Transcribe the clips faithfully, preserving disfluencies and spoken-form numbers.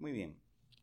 Muy bien.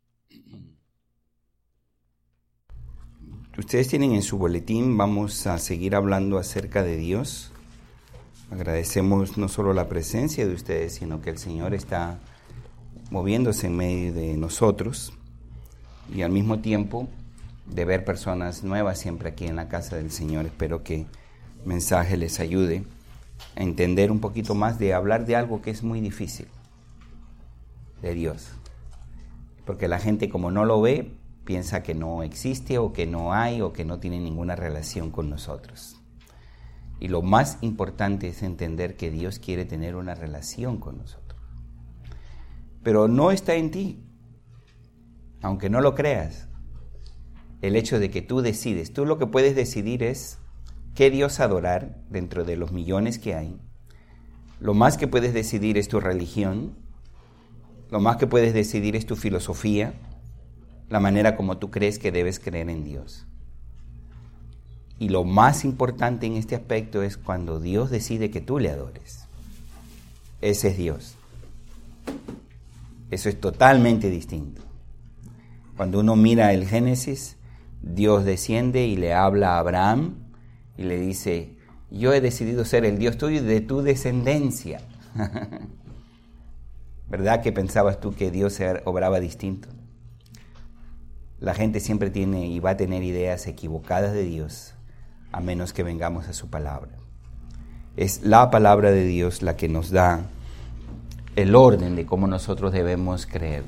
Ustedes tienen en su boletín, vamos a seguir hablando acerca de Dios. Agradecemos no solo la presencia de ustedes, sino que el Señor está moviéndose en medio de nosotros y al mismo tiempo de ver personas nuevas siempre aquí en la casa del Señor. Espero que el mensaje les ayude a entender un poquito más, de hablar de algo que es muy difícil, de Dios. Porque la gente, como no lo ve, piensa que no existe o que no hay o que no tiene ninguna relación con nosotros. Y lo más importante es entender que Dios quiere tener una relación con nosotros. Pero no está en ti, aunque no lo creas, el hecho de que tú decides. Tú lo que puedes decidir es qué Dios adorar dentro de los millones que hay. Lo más que puedes decidir es tu religión. Lo más que puedes decidir es tu filosofía, la manera como tú crees que debes creer en Dios. Y lo más importante en este aspecto es cuando Dios decide que tú le adores. Ese es Dios. Eso es totalmente distinto. Cuando uno mira el Génesis, Dios desciende y le habla a Abraham y le dice: yo he decidido ser el Dios tuyo y de tu descendencia. ¿Verdad que pensabas tú que Dios obraba distinto? La gente siempre tiene y va a tener ideas equivocadas de Dios, a menos que vengamos a su palabra. Es la palabra de Dios la que nos da el orden de cómo nosotros debemos creer.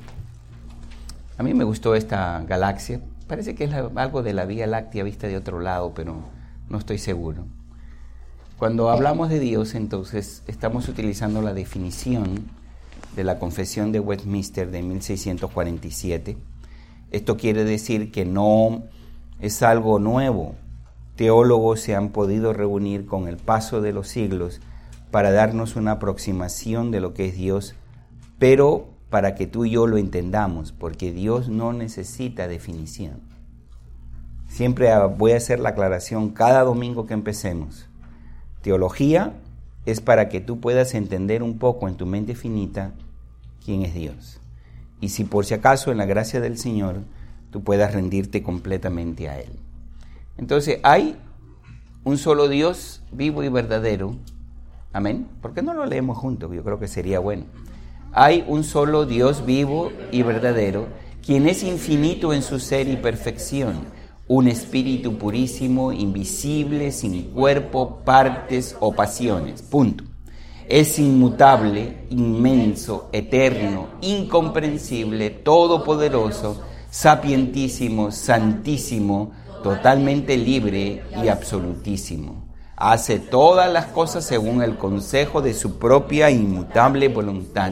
A mí me gustó esta galaxia. Parece que es la, algo de la Vía Láctea vista de otro lado, pero no estoy seguro. Cuando hablamos de Dios, entonces estamos utilizando la definición de la Confesión de Westminster de mil seiscientos cuarenta y siete. Esto quiere decir que no es algo nuevo. Teólogos se han podido reunir con el paso de los siglos para darnos una aproximación de lo que es Dios, pero para que tú y yo lo entendamos, porque Dios no necesita definición. Siempre voy a hacer la aclaración cada domingo que empecemos. Teología es para que tú puedas entender un poco en tu mente finita quién es Dios. Y si por si acaso en la gracia del Señor tú puedas rendirte completamente a Él. Entonces hay un solo Dios vivo y verdadero. Amén. ¿Por qué no lo leemos juntos? Yo creo que sería bueno. Hay un solo Dios vivo y verdadero, quien es infinito en su ser y perfección, un espíritu purísimo, invisible, sin cuerpo, partes o pasiones. Punto. Es inmutable, inmenso, eterno, incomprensible, todopoderoso, sapientísimo, santísimo, totalmente libre y absolutísimo. Hace todas las cosas según el consejo de su propia inmutable voluntad,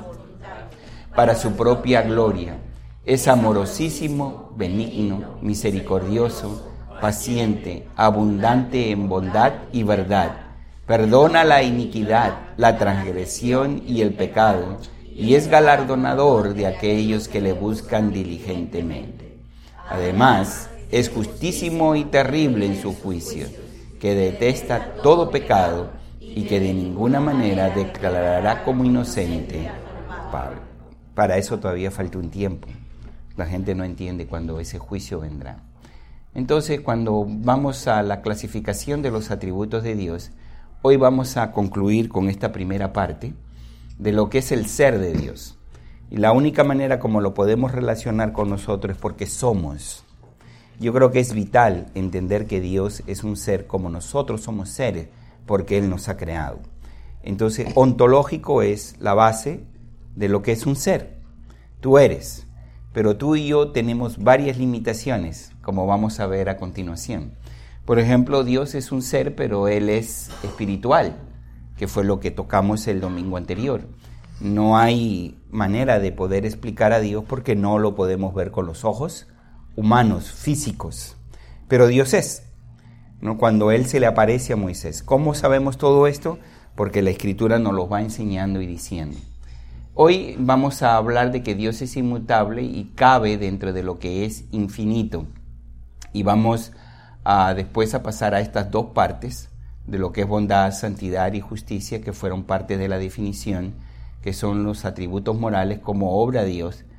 para su propia gloria. Es amorosísimo, benigno, misericordioso, paciente, abundante en bondad y verdad. Perdona la iniquidad, la transgresión y el pecado, y es galardonador de aquellos que le buscan diligentemente. Además, es justísimo y terrible en su juicio, que detesta todo pecado y que de ninguna manera declarará como inocente. Para eso todavía falta un tiempo. La gente no entiende cuándo ese juicio vendrá. Entonces, cuando vamos a la clasificación de los atributos de Dios, hoy vamos a concluir con esta primera parte de lo que es el ser de Dios. Y la única manera como lo podemos relacionar con nosotros es porque somos. Yo creo que es vital entender que Dios es un ser como nosotros somos seres, porque Él nos ha creado. Entonces, ontológico es la base de lo que es un ser. Tú eres, pero tú y yo tenemos varias limitaciones, como vamos a ver a continuación. Por ejemplo, Dios es un ser, pero Él es espiritual, que fue lo que tocamos el domingo anterior. No hay manera de poder explicar a Dios porque no lo podemos ver con los ojos humanos, físicos. Pero Dios es, ¿no? Cuando Él se le aparece a Moisés. ¿Cómo sabemos todo esto? Porque la Escritura nos lo va enseñando y diciendo. Hoy vamos a hablar de que Dios es inmutable y cabe dentro de lo que es infinito. Y vamos a, después a pasar a estas dos partes de lo que es bondad, santidad y justicia, que fueron parte de la definición, que son los atributos morales como obra de Dios.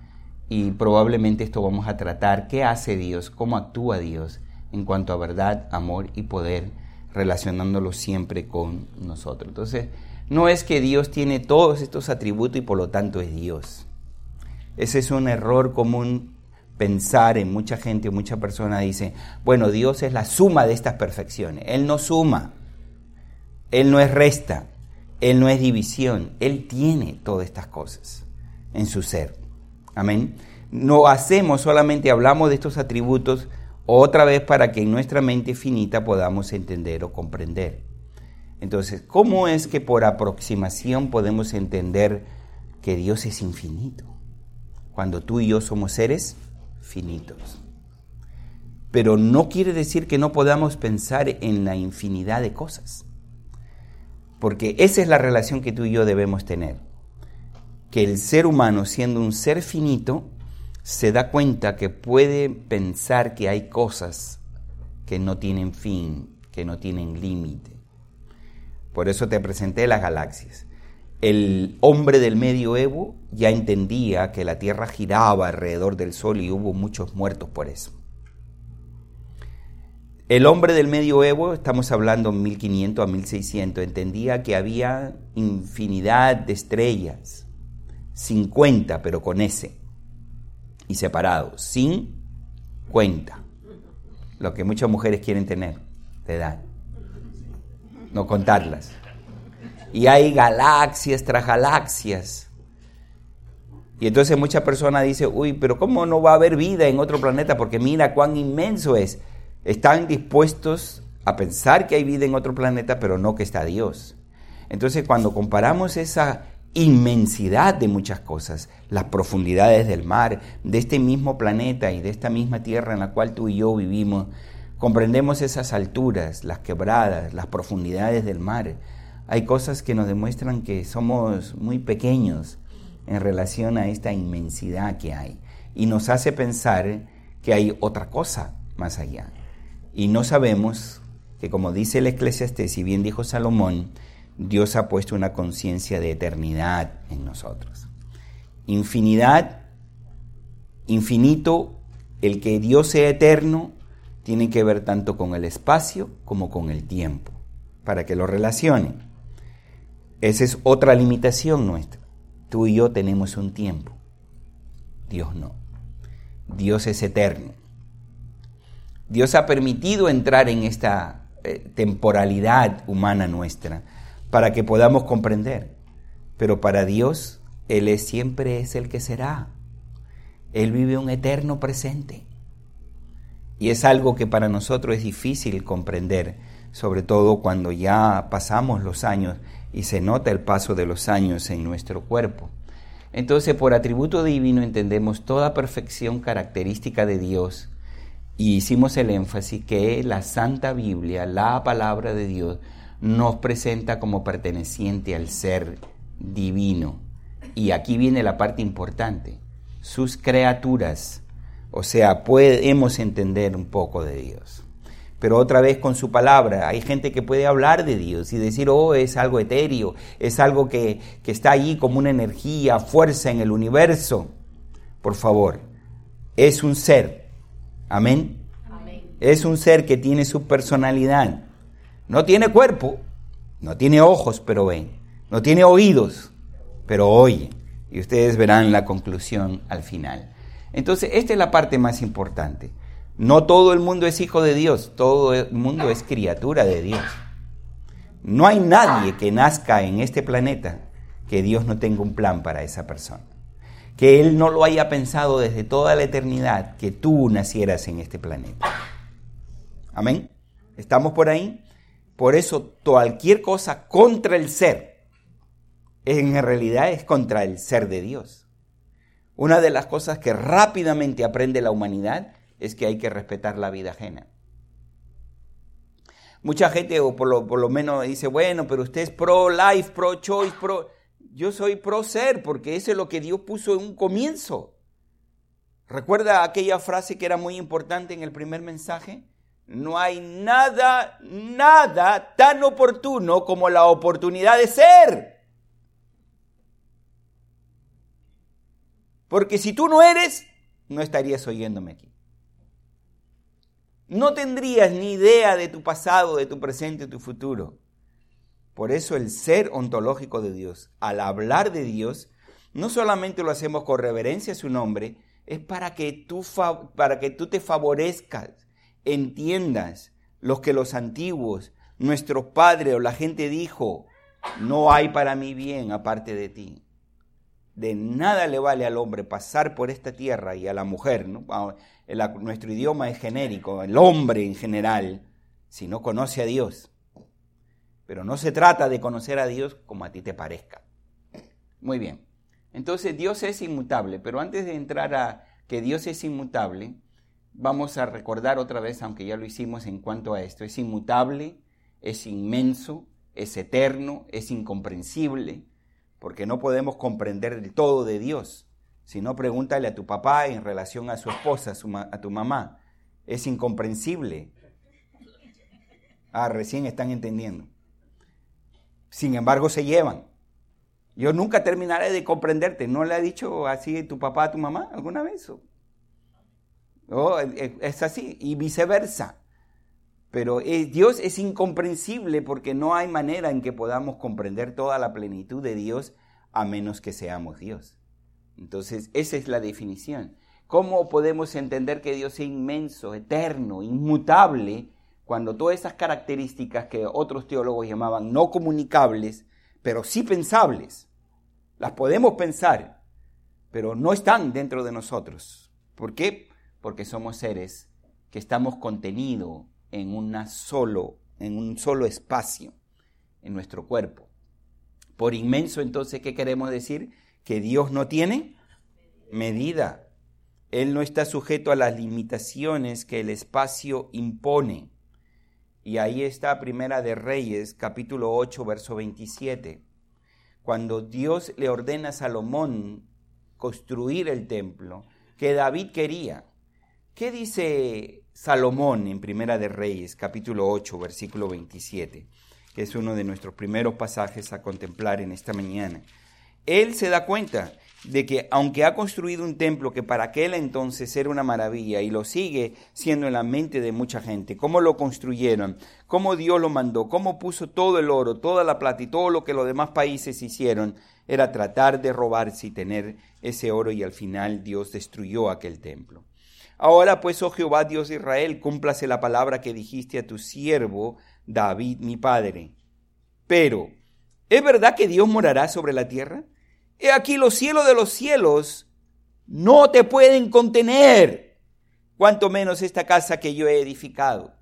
y probablemente esto vamos a tratar, qué hace Dios, cómo actúa Dios en cuanto a verdad, amor y poder, relacionándolo siempre con nosotros. Entonces, no es que Dios tiene todos estos atributos y por lo tanto es Dios. Ese es un error común pensar en mucha gente, muchas personas dicen, bueno, Dios es la suma de estas perfecciones. Él no suma, Él no es resta, Él no es división, Él tiene todas estas cosas en su ser. Amén. No hacemos, solamente hablamos de estos atributos otra vez para que en nuestra mente finita podamos entender o comprender. Entonces, ¿cómo es que por aproximación podemos entender que Dios es infinito? Cuando tú y yo somos seres finitos. Pero no quiere decir que no podamos pensar en la infinidad de cosas. Porque esa es la relación que tú y yo debemos tener. Que el ser humano, siendo un ser finito, se da cuenta que puede pensar que hay cosas que no tienen fin, que no tienen límite. Por eso te presenté las galaxias. El hombre del medioevo ya entendía que la Tierra giraba alrededor del Sol y hubo muchos muertos por eso. El hombre del medioevo, estamos hablando mil quinientos a mil seiscientos, entendía que había infinidad de estrellas, cincuenta, pero con S, y separados, cincuenta, lo que muchas mujeres quieren tener de edad, no contarlas. Y hay galaxias tras galaxias. Y entonces muchas personas dicen, uy, pero ¿cómo no va a haber vida en otro planeta? Porque mira cuán inmenso es. Están dispuestos a pensar que hay vida en otro planeta, pero no que está Dios. Entonces, cuando comparamos esa inmensidad de muchas cosas, las profundidades del mar, de este mismo planeta y de esta misma tierra en la cual tú y yo vivimos, comprendemos esas alturas, las quebradas, las profundidades del mar. Hay cosas que nos demuestran que somos muy pequeños en relación a esta inmensidad que hay. Y nos hace pensar que hay otra cosa más allá. Y no sabemos que, como dice el Eclesiastés, y bien dijo Salomón, Dios ha puesto una conciencia de eternidad en nosotros. Infinidad, infinito, el que Dios sea eterno, tiene que ver tanto con el espacio como con el tiempo, para que lo relacionen. Esa es otra limitación nuestra. Tú y yo tenemos un tiempo. Dios no. Dios es eterno. Dios ha permitido entrar en esta eh, temporalidad humana nuestra para que podamos comprender. Pero para Dios, Él es, siempre es el que será. Él vive un eterno presente. Y es algo que para nosotros es difícil comprender, sobre todo cuando ya pasamos los años y se nota el paso de los años en nuestro cuerpo. Entonces, por atributo divino entendemos toda perfección característica de Dios y hicimos el énfasis que la Santa Biblia, la palabra de Dios, nos presenta como perteneciente al ser divino. Y aquí viene la parte importante, sus criaturas, o sea, podemos entender un poco de Dios. Pero otra vez con su palabra, hay gente que puede hablar de Dios y decir, oh, es algo etéreo, es algo que, que está allí como una energía, fuerza en el universo. Por favor, es un ser, amén. Amén. Es un ser que tiene su personalidad. No tiene cuerpo, no tiene ojos, pero ven. No tiene oídos, pero oye. Y ustedes verán la conclusión al final. Entonces, esta es la parte más importante. No todo el mundo es hijo de Dios, todo el mundo es criatura de Dios. No hay nadie que nazca en este planeta que Dios no tenga un plan para esa persona. Que Él no lo haya pensado desde toda la eternidad que tú nacieras en este planeta. Amén. ¿Estamos por ahí? Por eso cualquier cosa contra el ser, en realidad es contra el ser de Dios. Una de las cosas que rápidamente aprende la humanidad es que hay que respetar la vida ajena. Mucha gente, o por lo, por lo menos dice, bueno, pero usted es pro-life, pro-choice, pro... Yo soy pro-ser, porque eso es lo que Dios puso en un comienzo. ¿Recuerda aquella frase que era muy importante en el primer mensaje? No hay nada, nada tan oportuno como la oportunidad de ser. Porque si tú no eres, no estarías oyéndome aquí. No tendrías ni idea de tu pasado, de tu presente, de tu futuro. Por eso el ser ontológico de Dios, al hablar de Dios, no solamente lo hacemos con reverencia a su nombre, es para que tú, para que tú te favorezcas, entiendas lo que los antiguos, nuestros padres o la gente dijo, no hay para mí bien aparte de ti. De nada le vale al hombre pasar por esta tierra y a la mujer, ¿no? El, nuestro idioma es genérico, el hombre en general, si no conoce a Dios. Pero no se trata de conocer a Dios como a ti te parezca. Muy bien. Entonces Dios es inmutable, pero antes de entrar a que Dios es inmutable, vamos a recordar otra vez, aunque ya lo hicimos en cuanto a esto, es inmutable, es inmenso, es eterno, es incomprensible, porque no podemos comprender el todo de Dios. Si no, pregúntale a tu papá en relación a su esposa, a, su ma- a tu mamá. Es incomprensible. Ah, recién están entendiendo. Sin embargo, se llevan. Yo nunca terminaré de comprenderte. ¿No le ha dicho así tu papá a tu mamá alguna vez? Oh, es así, y viceversa. Pero eh, Dios es incomprensible porque no hay manera en que podamos comprender toda la plenitud de Dios a menos que seamos Dios. Entonces, esa es la definición. ¿Cómo podemos entender que Dios es inmenso, eterno, inmutable, cuando todas esas características que otros teólogos llamaban no comunicables, pero sí pensables, las podemos pensar, pero no están dentro de nosotros? ¿Por qué? Porque somos seres que estamos contenidos en, una solo, en un solo espacio, en nuestro cuerpo. Por inmenso, entonces, ¿qué queremos decir? Que Dios no tiene medida. Él no está sujeto a las limitaciones que el espacio impone. Y ahí está Primera de Reyes, capítulo ocho, verso veintisiete. Cuando Dios le ordena a Salomón construir el templo que David quería. ¿Qué dice Salomón en Primera de Reyes, capítulo ocho, versículo veintisiete? Que es uno de nuestros primeros pasajes a contemplar en esta mañana. Él se da cuenta de que aunque ha construido un templo que para aquel entonces era una maravilla y lo sigue siendo en la mente de mucha gente, cómo lo construyeron, cómo Dios lo mandó, cómo puso todo el oro, toda la plata y todo lo que los demás países hicieron, era tratar de robarse y tener ese oro, y al final Dios destruyó aquel templo. Ahora pues, oh Jehová Dios de Israel, cúmplase la palabra que dijiste a tu siervo David mi padre. Pero, ¿es verdad que Dios morará sobre la tierra? He aquí los cielos de los cielos no te pueden contener, cuanto menos esta casa que yo he edificado.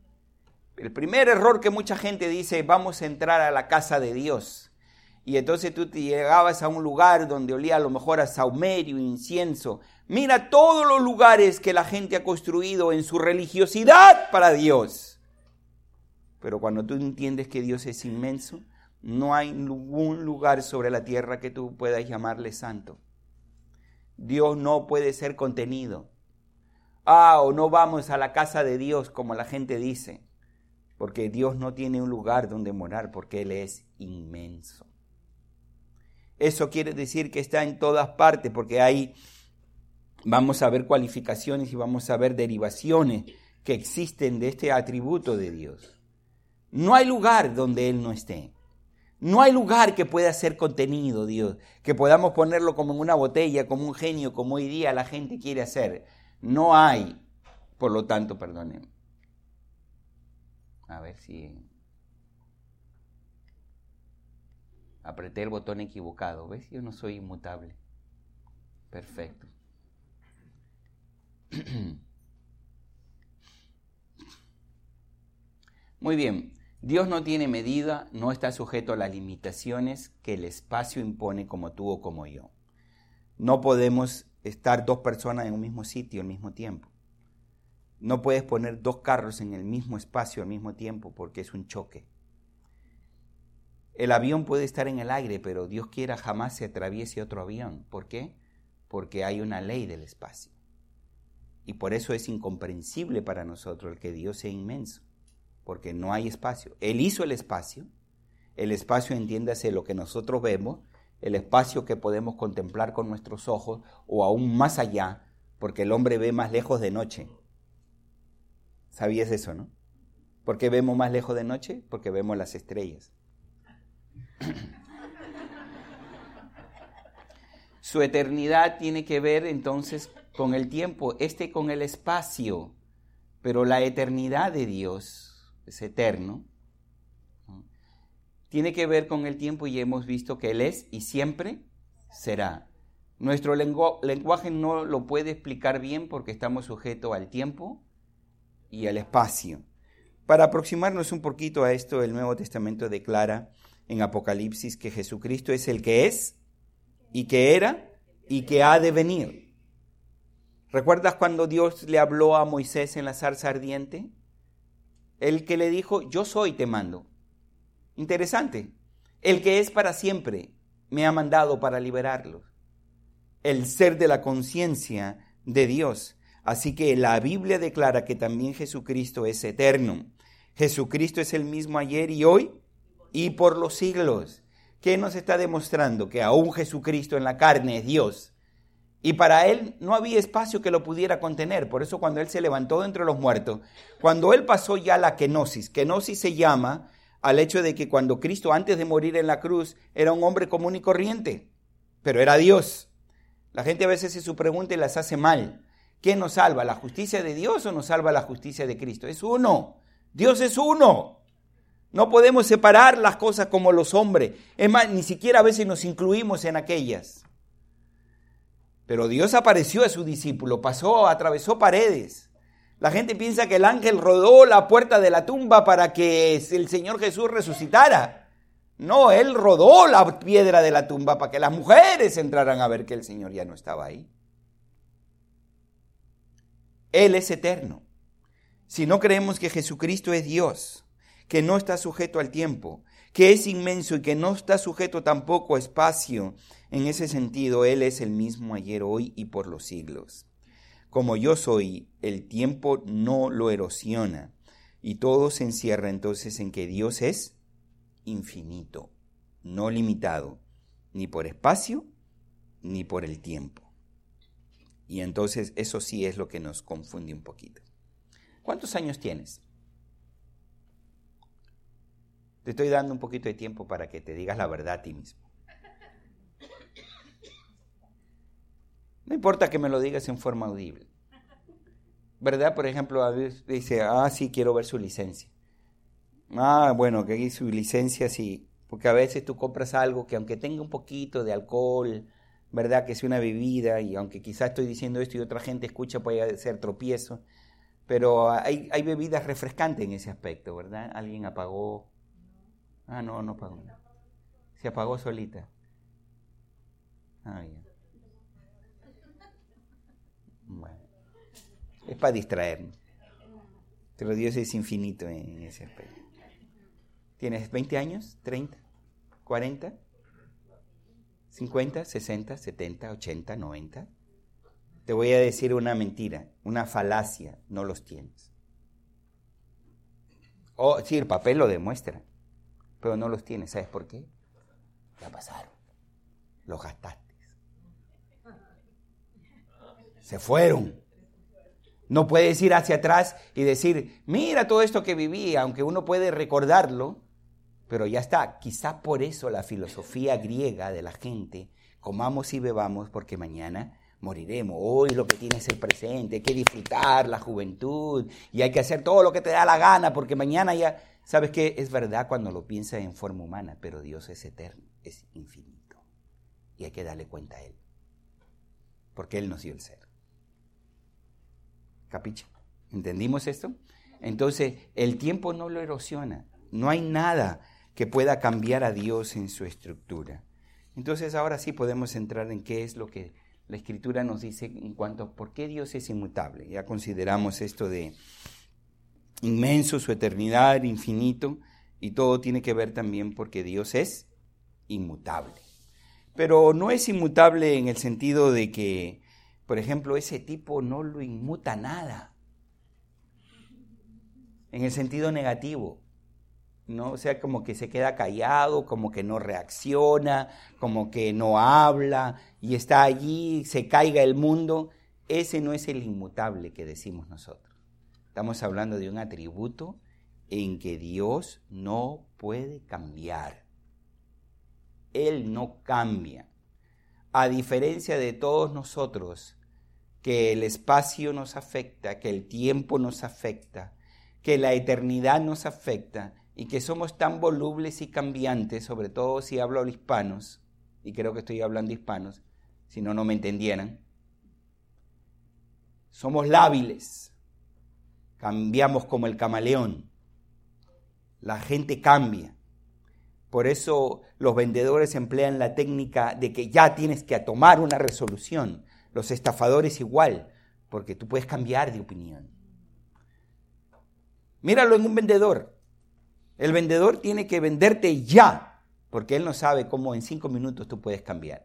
El primer error que mucha gente dice, vamos a entrar a la casa de Dios. Y entonces tú te llegabas a un lugar donde olía a lo mejor a saumerio, incienso. Mira todos los lugares que la gente ha construido en su religiosidad para Dios. Pero cuando tú entiendes que Dios es inmenso, no hay ningún lugar sobre la tierra que tú puedas llamarle santo. Dios no puede ser contenido. Ah, o no vamos a la casa de Dios como la gente dice, porque Dios no tiene un lugar donde morar, porque Él es inmenso. Eso quiere decir que está en todas partes, porque ahí vamos a ver cualificaciones y vamos a ver derivaciones que existen de este atributo de Dios. No hay lugar donde Él no esté. No hay lugar que pueda ser contenido, Dios, que podamos ponerlo como en una botella, como un genio, como hoy día la gente quiere hacer. No hay. Por lo tanto, perdonen. A ver si apreté el botón equivocado. ¿Ves? Yo no soy inmutable. Perfecto. Muy bien. Dios no tiene medida, no está sujeto a las limitaciones que el espacio impone como tú o como yo. No podemos estar dos personas en un mismo sitio al mismo tiempo. No puedes poner dos carros en el mismo espacio al mismo tiempo porque es un choque. El avión puede estar en el aire, pero Dios quiera jamás se atraviese otro avión. ¿Por qué? Porque hay una ley del espacio. Y por eso es incomprensible para nosotros el que Dios sea inmenso. Porque no hay espacio. Él hizo el espacio. El espacio, entiéndase, lo que nosotros vemos, el espacio que podemos contemplar con nuestros ojos o aún más allá, porque el hombre ve más lejos de noche. ¿Sabías eso, no? ¿Por qué vemos más lejos de noche? Porque vemos las estrellas. Su eternidad tiene que ver entonces con el tiempo, este con el espacio, pero la eternidad de Dios es eterno. Tiene que ver con el tiempo y hemos visto que Él es y siempre será. Nuestro lengu- lenguaje no lo puede explicar bien porque estamos sujetos al tiempo y al espacio. Para aproximarnos un poquito a esto, el Nuevo Testamento declara en Apocalipsis que Jesucristo es el que es y que era y que ha de venir. ¿Recuerdas cuando Dios le habló a Moisés en la zarza ardiente? El que le dijo, yo soy, te mando. Interesante. El que es para siempre me ha mandado para liberarlos. El ser de la conciencia de Dios. Así que la Biblia declara que también Jesucristo es eterno. Jesucristo es el mismo ayer y hoy y por los siglos. ¿Qué nos está demostrando? Que aún Jesucristo en la carne es Dios. Y para Él no había espacio que lo pudiera contener. Por eso cuando Él se levantó de entre los muertos, cuando Él pasó ya la kenosis, kenosis se llama al hecho de que cuando Cristo antes de morir en la cruz era un hombre común y corriente, pero era Dios. La gente a veces se su pregunta y las hace mal. ¿Quién nos salva? ¿La justicia de Dios o nos salva la justicia de Cristo? Es uno. Dios es uno. No podemos separar las cosas como los hombres. Es más, ni siquiera a veces nos incluimos en aquellas. Pero Dios apareció a su discípulo, pasó, atravesó paredes. La gente piensa que el ángel rodó la puerta de la tumba para que el Señor Jesús resucitara. No, Él rodó la piedra de la tumba para que las mujeres entraran a ver que el Señor ya no estaba ahí. Él es eterno. Si no creemos que Jesucristo es Dios, que no está sujeto al tiempo, que es inmenso y que no está sujeto tampoco a espacio, en ese sentido, Él es el mismo ayer, hoy y por los siglos. Como yo soy, el tiempo no lo erosiona y todo se encierra entonces en que Dios es infinito, no limitado, ni por espacio ni por el tiempo. Y entonces eso sí es lo que nos confunde un poquito. ¿Cuántos años tienes? Te estoy dando un poquito de tiempo para que te digas la verdad a ti mismo. No importa que me lo digas en forma audible. ¿Verdad? Por ejemplo, a veces dice, ah, sí, quiero ver su licencia. Ah, bueno, que aquí su licencia sí. Porque a veces tú compras algo que aunque tenga un poquito de alcohol, ¿verdad? Que sea una bebida, y aunque quizás estoy diciendo esto y otra gente escucha, puede ser tropiezo. Pero hay, hay bebidas refrescantes en ese aspecto, ¿verdad? Alguien apagó. Ah, no, no apagó. Se apagó solita. Ah, ya. Bueno, es para distraernos. Pero Dios es infinito en ese aspecto. ¿Tienes veinte años? ¿treinta? ¿cuarenta? ¿cincuenta? ¿sesenta? ¿setenta? ¿ochenta? ¿noventa? Te voy a decir una mentira, una falacia, no los tienes. Oh, sí, el papel lo demuestra, pero no los tienes. ¿Sabes por qué? Ya pasaron, los gastaste. Se fueron. No puedes ir hacia atrás y decir, mira todo esto que viví, aunque uno puede recordarlo, pero ya está. Quizá por eso la filosofía griega de la gente, comamos y bebamos porque mañana moriremos. Hoy lo que tienes es el presente, hay que disfrutar la juventud y hay que hacer todo lo que te da la gana porque mañana ya... ¿Sabes qué? Es verdad cuando lo piensas en forma humana, pero Dios es eterno, es infinito y hay que darle cuenta a Él, porque Él nos dio el ser. ¿Capiche? ¿Entendimos esto? Entonces, el tiempo no lo erosiona. No hay nada que pueda cambiar a Dios en su estructura. Entonces, ahora sí podemos entrar en qué es lo que la Escritura nos dice en cuanto a por qué Dios es inmutable. Ya consideramos esto de inmenso, su eternidad, infinito, y todo tiene que ver también porque Dios es inmutable. Pero no es inmutable en el sentido de que, por ejemplo, ese tipo no lo inmuta nada. En el sentido negativo. ¿no? O sea, como que se queda callado, como que no reacciona, como que no habla y está allí, se caiga el mundo. Ese no es el inmutable que decimos nosotros. Estamos hablando de un atributo en que Dios no puede cambiar. Él no cambia. A diferencia de todos nosotros, que el espacio nos afecta, que el tiempo nos afecta, que la eternidad nos afecta y que somos tan volubles y cambiantes, sobre todo si hablo a los hispanos, y creo que estoy hablando hispanos, si no, no me entendieran. Somos lábiles, cambiamos como el camaleón, la gente cambia. Por eso los vendedores emplean la técnica de que ya tienes que tomar una resolución. Los estafadores igual, porque tú puedes cambiar de opinión. Míralo en un vendedor. El vendedor tiene que venderte ya, porque él no sabe cómo en cinco minutos tú puedes cambiar.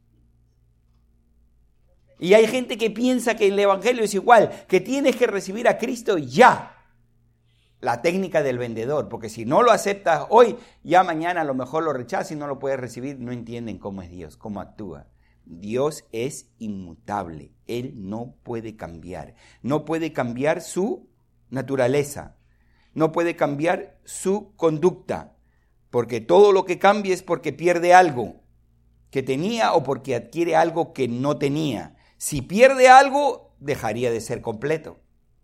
Y hay gente que piensa que el evangelio es igual, que tienes que recibir a Cristo ya. La técnica del vendedor, porque si no lo aceptas hoy, ya mañana a lo mejor lo rechazas y no lo puedes recibir. No entienden cómo es Dios, cómo actúa. Dios es inmutable, Él no puede cambiar. No puede cambiar su naturaleza, no puede cambiar su conducta, porque todo lo que cambia es porque pierde algo que tenía o porque adquiere algo que no tenía. Si pierde algo, dejaría de ser completo.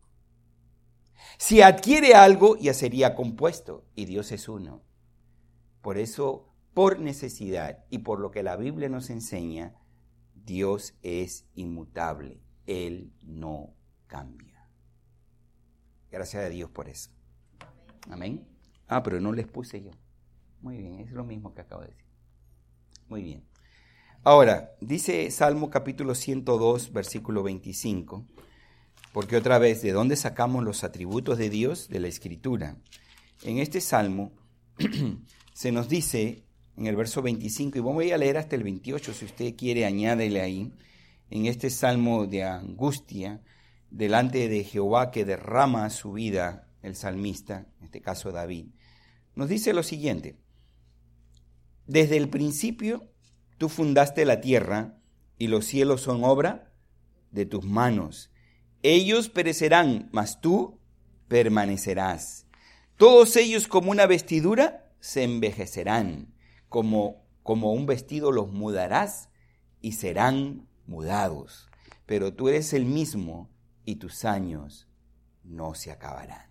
Si adquiere algo, ya sería compuesto, y Dios es uno. Por eso, por necesidad y por lo que la Biblia nos enseña, Dios es inmutable, Él no cambia. Gracias a Dios por eso. Amén. Ah, pero no les puse yo. Muy bien, es lo mismo que acabo de decir. Muy bien. Ahora, dice Salmo capítulo ciento dos, versículo veinticinco, porque otra vez, ¿de dónde sacamos los atributos de Dios? De la Escritura. En este Salmo se nos dice, en el verso veinticinco, y voy a leer hasta el veintiocho, si usted quiere, añádele ahí, en este Salmo de angustia, delante de Jehová que derrama su vida, el salmista, en este caso David, nos dice lo siguiente: desde el principio tú fundaste la tierra y los cielos son obra de tus manos. Ellos perecerán, mas tú permanecerás. Todos ellos como una vestidura se envejecerán. Como, como un vestido los mudarás y serán mudados. Pero tú eres el mismo y tus años no se acabarán.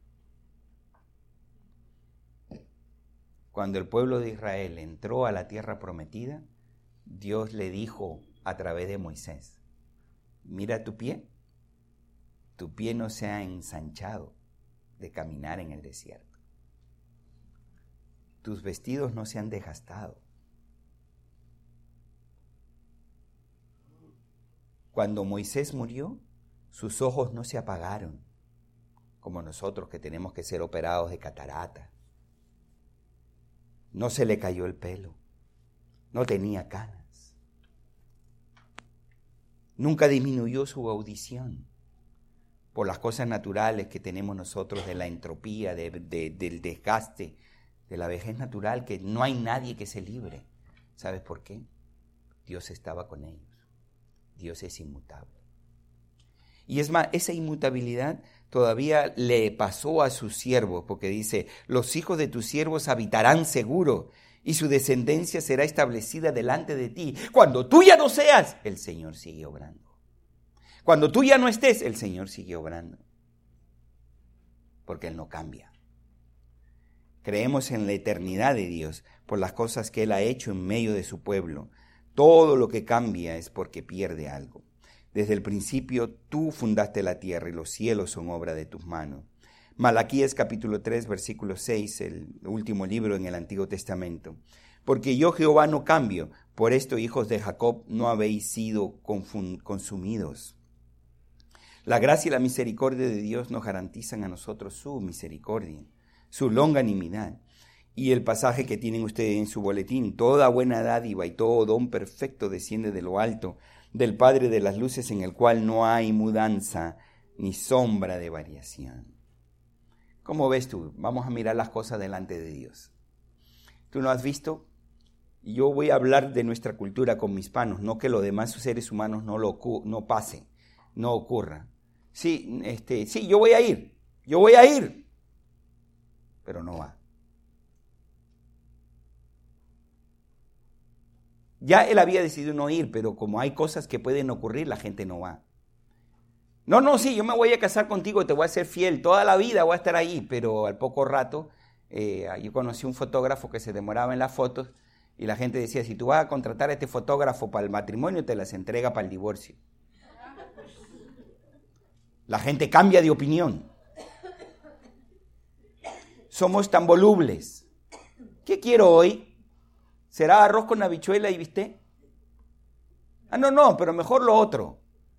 Cuando el pueblo de Israel entró a la tierra prometida, Dios le dijo a través de Moisés: mira tu pie, tu pie no se ha ensanchado de caminar en el desierto. Tus vestidos no se han desgastado. Cuando Moisés murió, sus ojos no se apagaron, como nosotros que tenemos que ser operados de catarata. No se le cayó el pelo, no tenía canas. Nunca disminuyó su audición por las cosas naturales que tenemos nosotros de la entropía, de, de, del desgaste, de la vejez natural, que no hay nadie que se libre. ¿Sabes por qué? Dios estaba con ellos. Dios es inmutable. Y es más, esa inmutabilidad todavía le pasó a sus siervos, porque dice: los hijos de tus siervos habitarán seguro y su descendencia será establecida delante de ti. Cuando tú ya no seas, el Señor sigue obrando. Cuando tú ya no estés, el Señor sigue obrando. Porque Él no cambia. Creemos en la eternidad de Dios por las cosas que Él ha hecho en medio de su pueblo. Todo lo que cambia es porque pierde algo. Desde el principio tú fundaste la tierra y los cielos son obra de tus manos. Malaquías capítulo tres, versículo seis, el último libro en el Antiguo Testamento. Porque yo, Jehová, no cambio. Por esto, hijos de Jacob, no habéis sido consumidos. La gracia y la misericordia de Dios nos garantizan a nosotros su misericordia, su longanimidad. Y el pasaje que tienen ustedes en su boletín: toda buena dádiva y todo don perfecto desciende de lo alto, del Padre de las luces, en el cual no hay mudanza ni sombra de variación. ¿Cómo ves tú? Vamos a mirar las cosas delante de Dios. ¿Tú no has visto? Yo voy a hablar de nuestra cultura con mis panos, no que los demás seres humanos no lo no pase, no ocurra. Sí, este, sí, yo voy a ir, yo voy a ir, pero no va. Ya él había decidido no ir, pero como hay cosas que pueden ocurrir, la gente no va. No, no, sí, yo me voy a casar contigo, te voy a ser fiel, toda la vida voy a estar ahí, pero al poco rato, eh, yo conocí un fotógrafo que se demoraba en las fotos y la gente decía, si tú vas a contratar a este fotógrafo para el matrimonio, te las entrega para el divorcio. La gente cambia de opinión. Somos tan volubles. ¿Qué quiero hoy? ¿Será arroz con habichuela y bistec? Ah, no, no, pero mejor lo otro.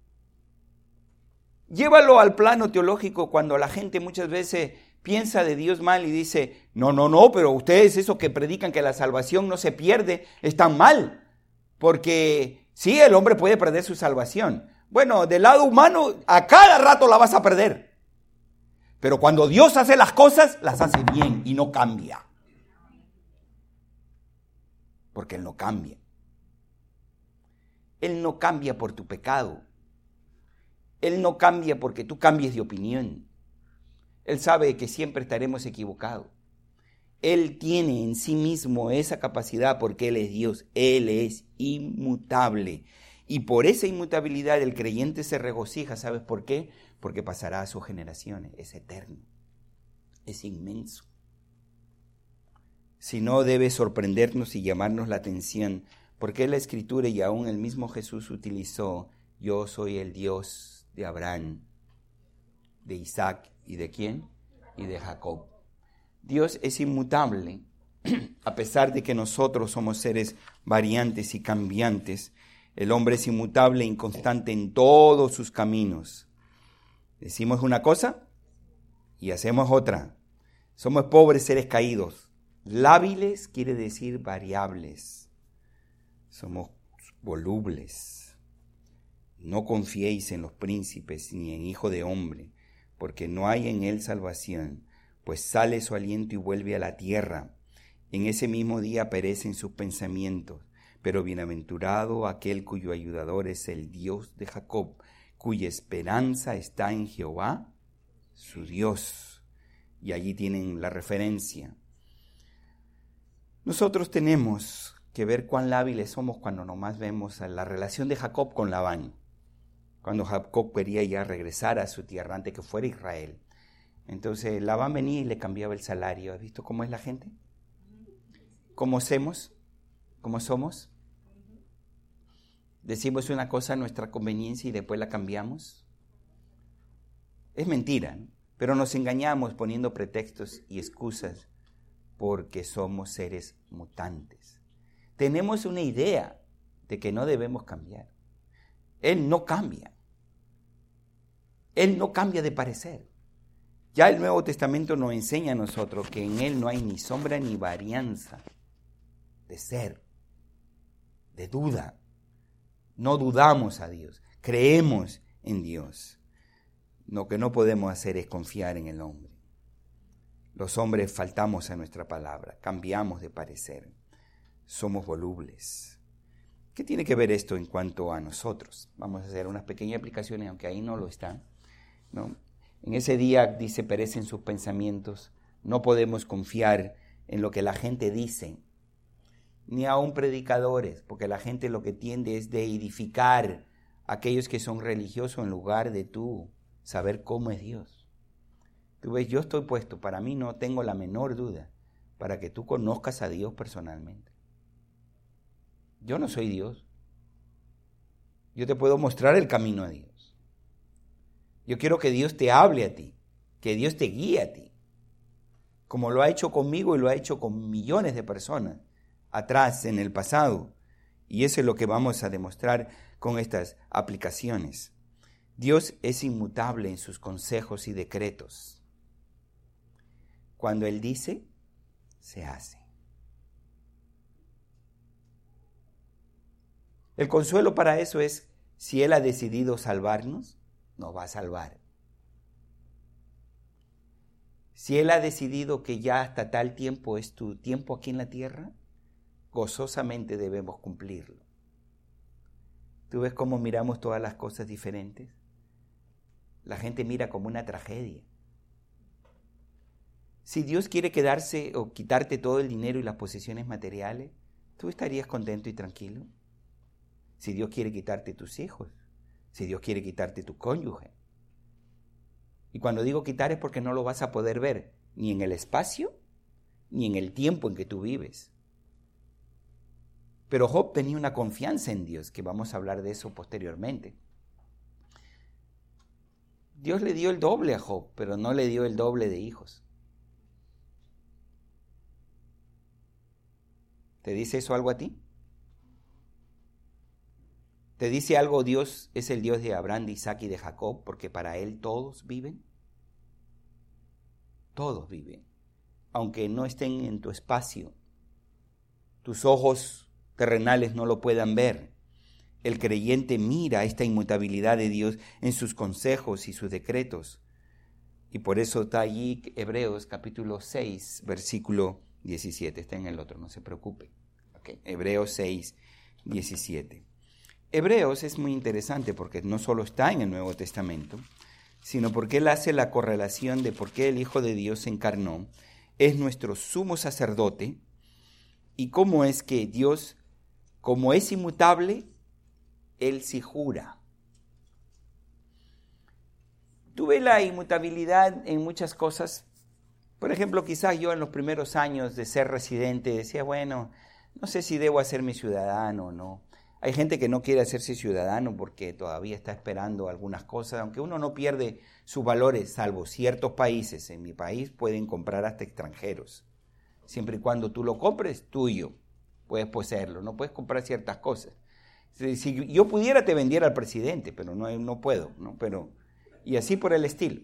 Llévalo al plano teológico cuando la gente muchas veces piensa de Dios mal y dice, no, no, no, pero ustedes esos que predican que la salvación no se pierde, están mal. Porque sí, el hombre puede perder su salvación. Bueno, del lado humano, a cada rato la vas a perder. Pero cuando Dios hace las cosas, las hace bien y no cambia. Porque Él no cambia. Él no cambia por tu pecado. Él no cambia porque tú cambies de opinión. Él sabe que siempre estaremos equivocados. Él tiene en sí mismo esa capacidad porque Él es Dios. Él es inmutable. Y por esa inmutabilidad el creyente se regocija. ¿Sabes por qué? Porque pasará a sus generaciones. Es eterno. Es inmenso. Si no, debe sorprendernos y llamarnos la atención. Porque la Escritura y aún el mismo Jesús utilizó, yo soy el Dios de Abraham, de Isaac y de ¿quién? Y de Jacob. Dios es inmutable, a pesar de que nosotros somos seres variantes y cambiantes. El hombre es inmutable e inconstante en todos sus caminos. Decimos una cosa y hacemos otra. Somos pobres seres caídos. Lábiles quiere decir variables. Somos volubles. No confiéis en los príncipes ni en hijo de hombre, porque no hay en él salvación, pues sale su aliento y vuelve a la tierra. En ese mismo día perecen sus pensamientos, pero bienaventurado aquel cuyo ayudador es el Dios de Jacob, cuya esperanza está en Jehová, su Dios. Y allí tienen la referencia. Nosotros tenemos que ver cuán lábiles somos cuando nomás vemos a la relación de Jacob con Labán. Cuando Jacob quería ya regresar a su tierra antes que fuera Israel. Entonces Labán venía y le cambiaba el salario. ¿Has visto cómo es la gente? ¿Cómo hacemos? ¿Cómo somos? Decimos una cosa a nuestra conveniencia y después la cambiamos. Es mentira, ¿no? Pero nos engañamos poniendo pretextos y excusas porque somos seres mutantes. Tenemos una idea de que no debemos cambiar. Él no cambia. Él no cambia de parecer. Ya el Nuevo Testamento nos enseña a nosotros que en Él no hay ni sombra ni varianza de ser, de duda. No dudamos a Dios, creemos en Dios. Lo que no podemos hacer es confiar en el hombre. Los hombres faltamos a nuestra palabra, cambiamos de parecer, somos volubles. ¿Qué tiene que ver esto en cuanto a nosotros? Vamos a hacer unas pequeñas aplicaciones, aunque ahí no lo está, ¿no? En ese día, dice, perecen sus pensamientos. No podemos confiar en lo que la gente dice, ni aun predicadores, porque la gente lo que tiende es de edificar a aquellos que son religiosos en lugar de tú saber cómo es Dios. Tú ves, yo estoy puesto, para mí no tengo la menor duda, para que tú conozcas a Dios personalmente. Yo no soy Dios. Yo te puedo mostrar el camino a Dios. Yo quiero que Dios te hable a ti, que Dios te guíe a ti, como lo ha hecho conmigo y lo ha hecho con millones de personas atrás en el pasado. Y eso es lo que vamos a demostrar con estas aplicaciones. Dios es inmutable en sus consejos y decretos. Cuando Él dice, se hace. El consuelo para eso es, si Él ha decidido salvarnos, nos va a salvar. Si Él ha decidido que ya hasta tal tiempo es tu tiempo aquí en la tierra, gozosamente debemos cumplirlo. ¿Tú ves cómo miramos todas las cosas diferentes? La gente mira como una tragedia. Si Dios quiere quedarse o quitarte todo el dinero y las posesiones materiales, ¿tú estarías contento y tranquilo? Si Dios quiere quitarte tus hijos, si Dios quiere quitarte tu cónyuge. Y cuando digo quitar es porque no lo vas a poder ver ni en el espacio, ni en el tiempo en que tú vives. Pero Job tenía una confianza en Dios, que vamos a hablar de eso posteriormente. Dios le dio el doble a Job, pero no le dio el doble de hijos. ¿Te dice eso algo a ti? ¿Te dice algo Dios es el Dios de Abraham, de Isaac y de Jacob, porque para Él todos viven? Todos viven, aunque no estén en tu espacio. Tus ojos terrenales no lo puedan ver. El creyente mira esta inmutabilidad de Dios en sus consejos y sus decretos. Y por eso está allí Hebreos capítulo seis, versículo diecisiete. Está en el otro, no se preocupe. Okay. Hebreos seis, diecisiete. Hebreos es muy interesante porque no solo está en el Nuevo Testamento, sino porque él hace la correlación de por qué el Hijo de Dios se encarnó, es nuestro sumo sacerdote, y cómo es que Dios, como es inmutable, Él sí jura. Tuve la inmutabilidad en muchas cosas. Por ejemplo, quizás yo en los primeros años de ser residente decía, bueno, no sé si debo hacerme ciudadano o no. Hay gente que no quiere hacerse ciudadano porque todavía está esperando algunas cosas, aunque uno no pierde sus valores, salvo ciertos países. En mi país pueden comprar hasta extranjeros. Siempre y cuando tú lo compres, tuyo. Puedes poseerlo, no puedes comprar ciertas cosas. Si, si yo pudiera, te vendiera al presidente, pero no, no puedo, ¿no? Pero, y así por el estilo.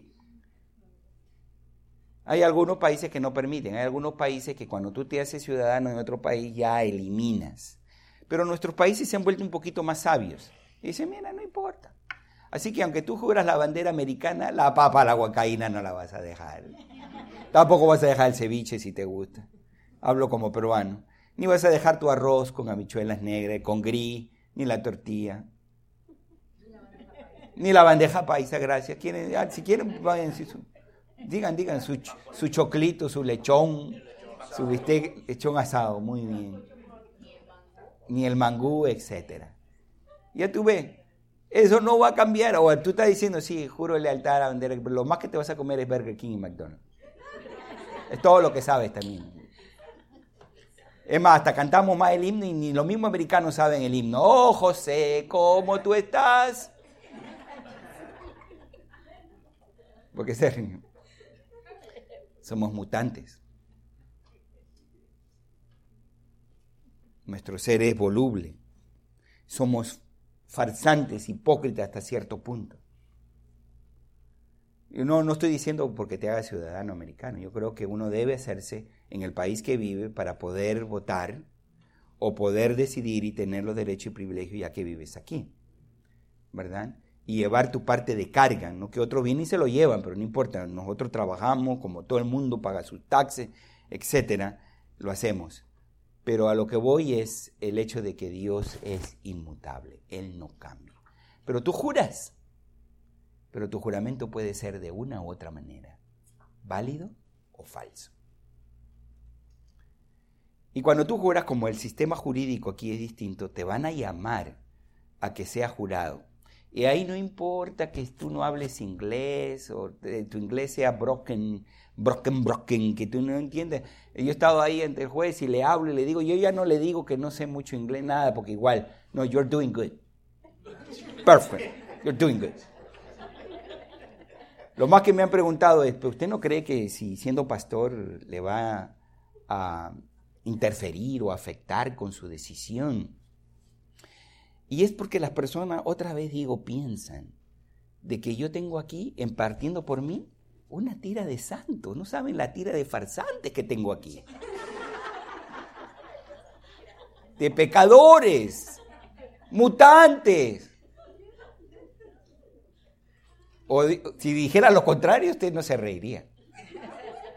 Hay algunos países que no permiten, hay algunos países que cuando tú te haces ciudadano en otro país ya eliminas. Pero nuestros países se han vuelto un poquito más sabios. Y dicen, mira, no importa. Así que aunque tú juras la bandera americana, la papa, la huancaína no la vas a dejar. Tampoco vas a dejar el ceviche si te gusta. Hablo como peruano. Ni vas a dejar tu arroz con habichuelas negras, con gris, ni la tortilla. Ni la bandeja paisa, gracias. ¿Quieren? Si quieren, vayan, si su, digan, digan su, su choclito, su lechón, su bistec, lechón asado, muy bien. Ni el mangú, etcétera. Ya tú ves, eso no va a cambiar. O tú estás diciendo, sí, juro lealtad a la bandera, pero lo más que te vas a comer es Burger King y McDonald's. Es todo lo que sabes también. Es más, hasta cantamos más el himno y ni los mismos americanos saben el himno. Oh, José, ¿cómo tú estás? Porque se ríen. Somos mutantes. Nuestro ser es voluble. Somos farsantes, hipócritas hasta cierto punto. Yo no, no estoy diciendo porque te hagas ciudadano americano. Yo creo que uno debe hacerse en el país que vive para poder votar o poder decidir y tener los derechos y privilegios ya que vives aquí, ¿verdad? Y llevar tu parte de carga, no que otros vienen y se lo llevan, pero no importa. Nosotros trabajamos, como todo el mundo paga sus taxes, etcétera, lo hacemos. Pero a lo que voy es el hecho de que Dios es inmutable, Él no cambia. Pero tú juras, pero tu juramento puede ser de una u otra manera, válido o falso. Y cuando tú juras, como el sistema jurídico aquí es distinto, te van a llamar a que sea jurado. Y ahí no importa que tú no hables inglés o tu inglés sea broken, broken, broken, que tú no entiendes. Yo he estado ahí ante el juez y le hablo y le digo, yo ya no le digo que no sé mucho inglés, nada, porque igual, no, you're doing good. Perfect, you're doing good. Lo más que me han preguntado es, ¿pero usted no cree que si siendo pastor le va a interferir o afectar con su decisión? Y es porque las personas, otra vez digo, piensan de que yo tengo aquí, en partiendo por mí, una tira de santos. No saben la tira de farsantes que tengo aquí. De pecadores, mutantes. O si dijera lo contrario, usted no se reiría.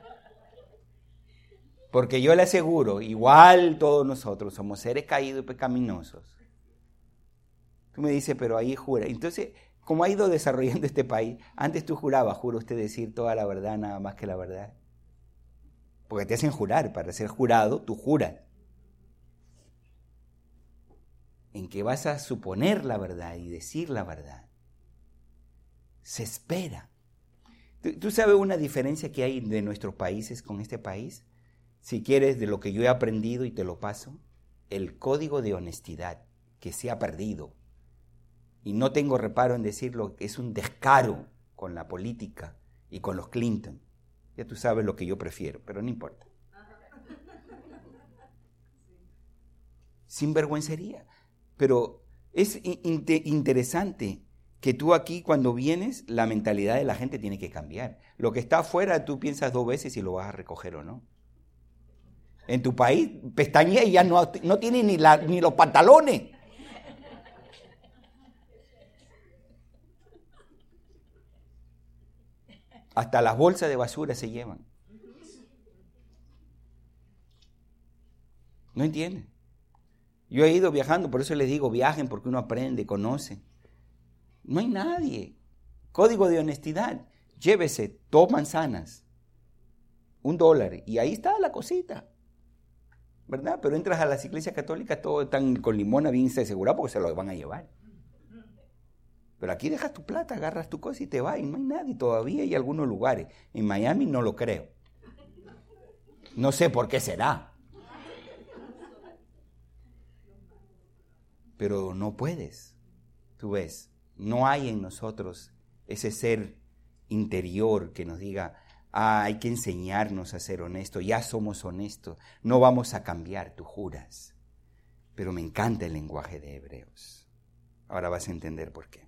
Porque yo le aseguro, igual todos nosotros somos seres caídos y pecaminosos. Tú me dices, pero ahí jura. Entonces, ¿cómo ha ido desarrollando este país? Antes tú jurabas, jura usted decir toda la verdad, nada más que la verdad. Porque te hacen jurar, para ser jurado, tú juras. En que vas a suponer la verdad y decir la verdad. Se espera. ¿Tú, tú sabes una diferencia que hay de nuestros países con este país? Si quieres, de lo que yo he aprendido y te lo paso, el código de honestidad que se ha perdido. Y no tengo reparo en decirlo, es un descaro con la política y con los Clinton. Ya tú sabes lo que yo prefiero, pero no importa. Sinvergüencería. Pero es in- interesante que tú aquí cuando vienes, la mentalidad de la gente tiene que cambiar. Lo que está afuera tú piensas dos veces si lo vas a recoger o no. En tu país, pestañea y ya no, no tiene ni, la, ni los pantalones. Hasta las bolsas de basura se llevan. ¿No entienden? Yo he ido viajando, por eso les digo, viajen porque uno aprende, conoce. No hay nadie. Código de honestidad. Llévese dos manzanas, un dólar, y ahí está la cosita. ¿Verdad? Pero entras a las iglesias católicas, todo están con limona bien asegurado porque se lo van a llevar. Pero aquí dejas tu plata, agarras tu cosa y te vas, y no hay nadie. Todavía hay algunos lugares. En Miami no lo creo. No sé por qué será. Pero no puedes. Tú ves, no hay en nosotros ese ser interior que nos diga, ah, hay que enseñarnos a ser honestos, ya somos honestos, no vamos a cambiar, tú juras. Pero me encanta el lenguaje de Hebreos. Ahora vas a entender por qué.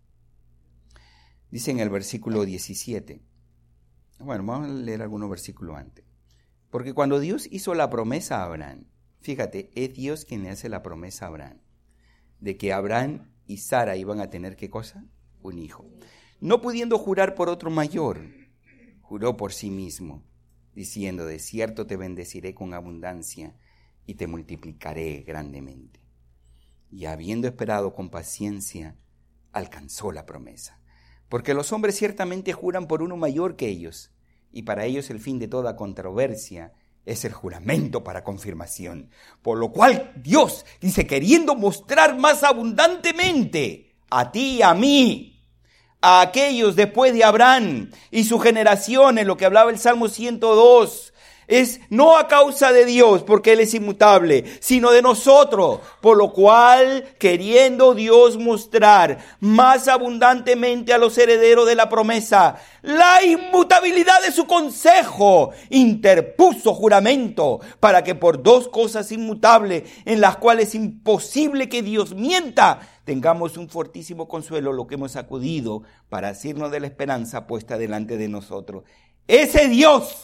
Dice en el versículo diecisiete, bueno, vamos a leer algunos versículos antes. Porque cuando Dios hizo la promesa a Abraham, fíjate, es Dios quien le hace la promesa a Abraham, de que Abraham y Sara iban a tener, ¿qué cosa? Un hijo. No pudiendo jurar por otro mayor, juró por sí mismo, diciendo, de cierto te bendeciré con abundancia y te multiplicaré grandemente. Y habiendo esperado con paciencia, alcanzó la promesa. Porque los hombres ciertamente juran por uno mayor que ellos, y para ellos el fin de toda controversia es el juramento para confirmación. Por lo cual Dios dice, queriendo mostrar más abundantemente a ti y a mí, a aquellos después de Abraham y su generación, en lo que hablaba el Salmo ciento dos, es no a causa de Dios, porque Él es inmutable, sino de nosotros, por lo cual, queriendo Dios mostrar más abundantemente a los herederos de la promesa la inmutabilidad de su consejo, interpuso juramento, para que por dos cosas inmutables, en las cuales es imposible que Dios mienta, tengamos un fortísimo consuelo, lo que hemos acudido para asirnos de la esperanza puesta delante de nosotros. Ese Dios,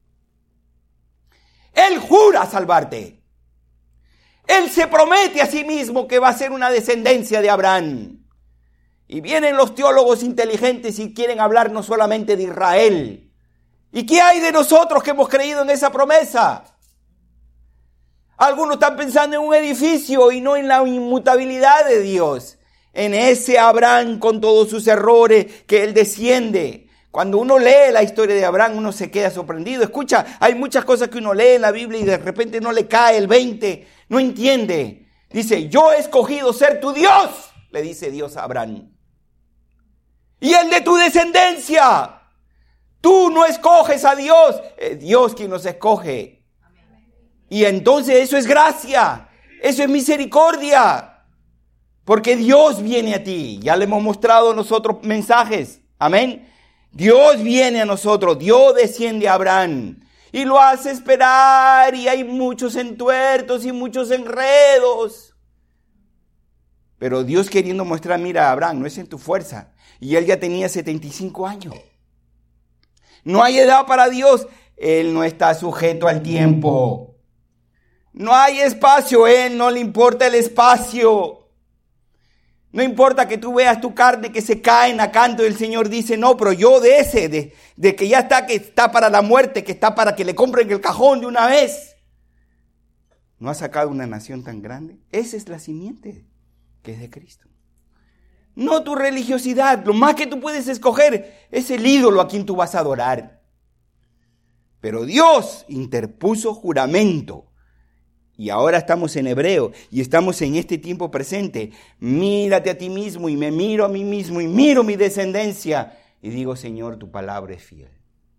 Él jura salvarte. Él se promete a sí mismo que va a ser una descendencia de Abraham. Y vienen los teólogos inteligentes y quieren hablar no solamente de Israel. ¿Y qué hay de nosotros que hemos creído en esa promesa? Algunos están pensando en un edificio y no en la inmutabilidad de Dios. En ese Abraham con todos sus errores que Él desciende. Cuando uno lee la historia de Abraham, uno se queda sorprendido. Escucha, hay muchas cosas que uno lee en la Biblia y de repente no le cae el veinte, no entiende. Dice, yo he escogido ser tu Dios, le dice Dios a Abraham. Y el de tu descendencia. Tú no escoges a Dios, es Dios quien nos escoge. Y entonces eso es gracia, eso es misericordia. Porque Dios viene a ti. Ya le hemos mostrado nosotros mensajes. Amén. Dios viene a nosotros, Dios desciende a Abraham y lo hace esperar y hay muchos entuertos y muchos enredos. Pero Dios queriendo mostrar, mira Abraham, no es en tu fuerza. Y él ya tenía setenta y cinco años. No hay edad para Dios, Él no está sujeto al tiempo. No hay espacio, Él no le importa el espacio. No importa que tú veas tu carne que se cae en acanto, el Señor dice, no, pero yo de ese, de, de que ya está, que está para la muerte, que está para que le compren el cajón de una vez. ¿No ha sacado una nación tan grande? Esa es la simiente que es de Cristo. No tu religiosidad, lo más que tú puedes escoger es el ídolo a quien tú vas a adorar. Pero Dios interpuso juramento. Y ahora estamos en hebreo y estamos en este tiempo presente. Mírate a ti mismo y me miro a mí mismo y miro mi descendencia. Y digo, Señor, tu palabra es fiel.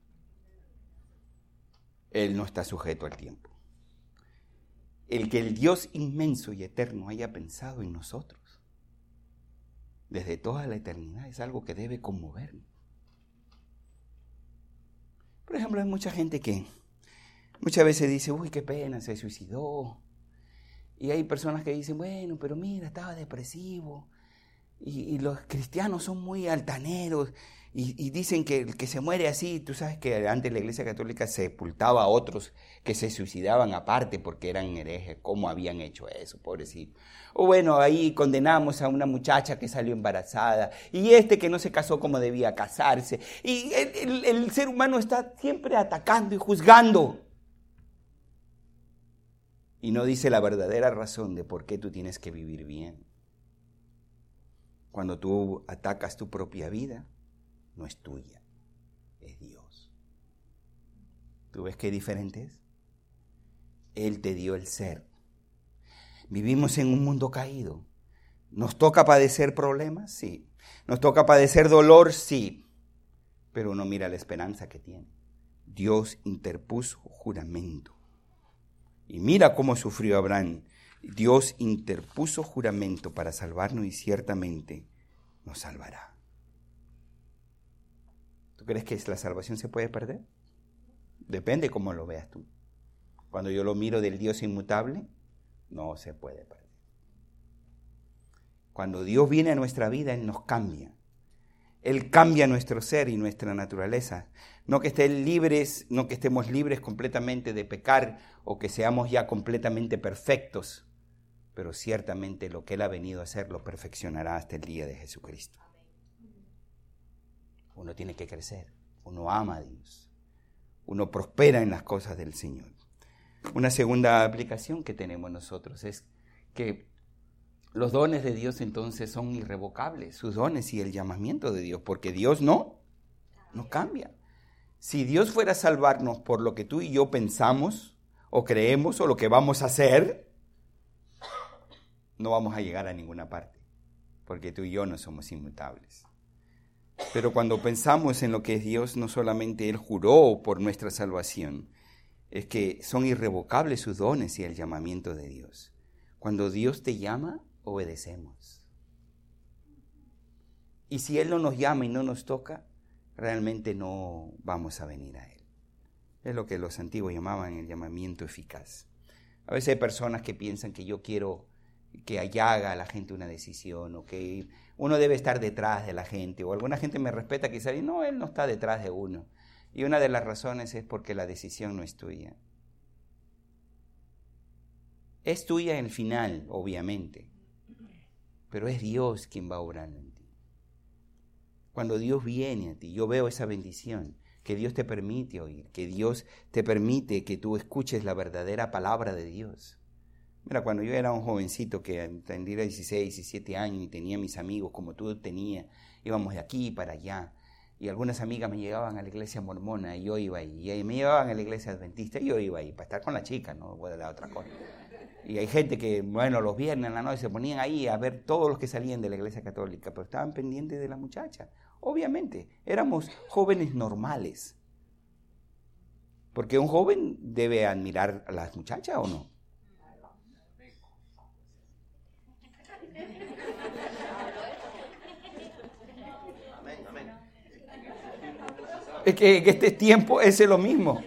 Él no está sujeto al tiempo. El que el Dios inmenso y eterno haya pensado en nosotros desde toda la eternidad es algo que debe conmovernos. Por ejemplo, hay mucha gente que muchas veces dice, uy, qué pena, se suicidó. Y hay personas que dicen, bueno, pero mira, estaba depresivo. Y, y los cristianos son muy altaneros. Y, y dicen que el que se muere así, tú sabes que antes la Iglesia Católica sepultaba a otros que se suicidaban aparte porque eran herejes. ¿Cómo habían hecho eso, pobrecito? O bueno, ahí condenamos a una muchacha que salió embarazada. Y este que no se casó como debía casarse. Y el, el, el ser humano está siempre atacando y juzgando. Y no dice la verdadera razón de por qué tú tienes que vivir bien. Cuando tú atacas tu propia vida, no es tuya, es Dios. ¿Tú ves qué diferente es? Él te dio el ser. Vivimos en un mundo caído. ¿Nos toca padecer problemas? Sí. ¿Nos toca padecer dolor? Sí. Pero uno mira la esperanza que tiene. Dios interpuso juramento. Y mira cómo sufrió Abraham. Dios interpuso juramento para salvarnos y ciertamente nos salvará. ¿Tú crees que la salvación se puede perder? Depende cómo lo veas tú. Cuando yo lo miro del Dios inmutable, no se puede perder. Cuando Dios viene a nuestra vida, Él nos cambia. Él cambia nuestro ser y nuestra naturaleza. No que estén libres, no que estemos libres completamente de pecar o que seamos ya completamente perfectos, pero ciertamente lo que Él ha venido a hacer lo perfeccionará hasta el día de Jesucristo. Uno tiene que crecer, uno ama a Dios, uno prospera en las cosas del Señor. Una segunda aplicación que tenemos nosotros es que los dones de Dios entonces son irrevocables, sus dones y el llamamiento de Dios, porque Dios no, no cambia. Si Dios fuera a salvarnos por lo que tú y yo pensamos o creemos o lo que vamos a hacer, no vamos a llegar a ninguna parte, porque tú y yo no somos inmutables. Pero cuando pensamos en lo que Dios, no solamente Él juró por nuestra salvación, es que son irrevocables sus dones y el llamamiento de Dios. Cuando Dios te llama, obedecemos. Y si Él no nos llama y no nos toca, realmente no vamos a venir a Él. Es lo que los antiguos llamaban el llamamiento eficaz. A veces hay personas que piensan que yo quiero que allá haga a la gente una decisión o que uno debe estar detrás de la gente, o alguna gente me respeta quizás y no, Él no está detrás de uno. Y una de las razones es porque la decisión no es tuya. Es tuya en el final, obviamente, pero es Dios quien va obrando en ti. Cuando Dios viene a ti, yo veo esa bendición que Dios te permite oír, que Dios te permite que tú escuches la verdadera palabra de Dios. Mira, cuando yo era un jovencito que tendría dieciséis, diecisiete años y tenía mis amigos como tú tenías, íbamos de aquí para allá. Y algunas amigas me llegaban a la iglesia mormona y yo iba ahí. Y me llevaban a la iglesia adventista y yo iba ahí para estar con la chica, no voy a dar otra cosa. Y hay gente que, bueno, los viernes en la noche se ponían ahí a ver todos los que salían de la iglesia católica, pero estaban pendientes de la muchacha. Obviamente, éramos jóvenes normales. Porque un joven debe admirar a las muchachas, ¿o no? Es que en este tiempo ese es lo mismo.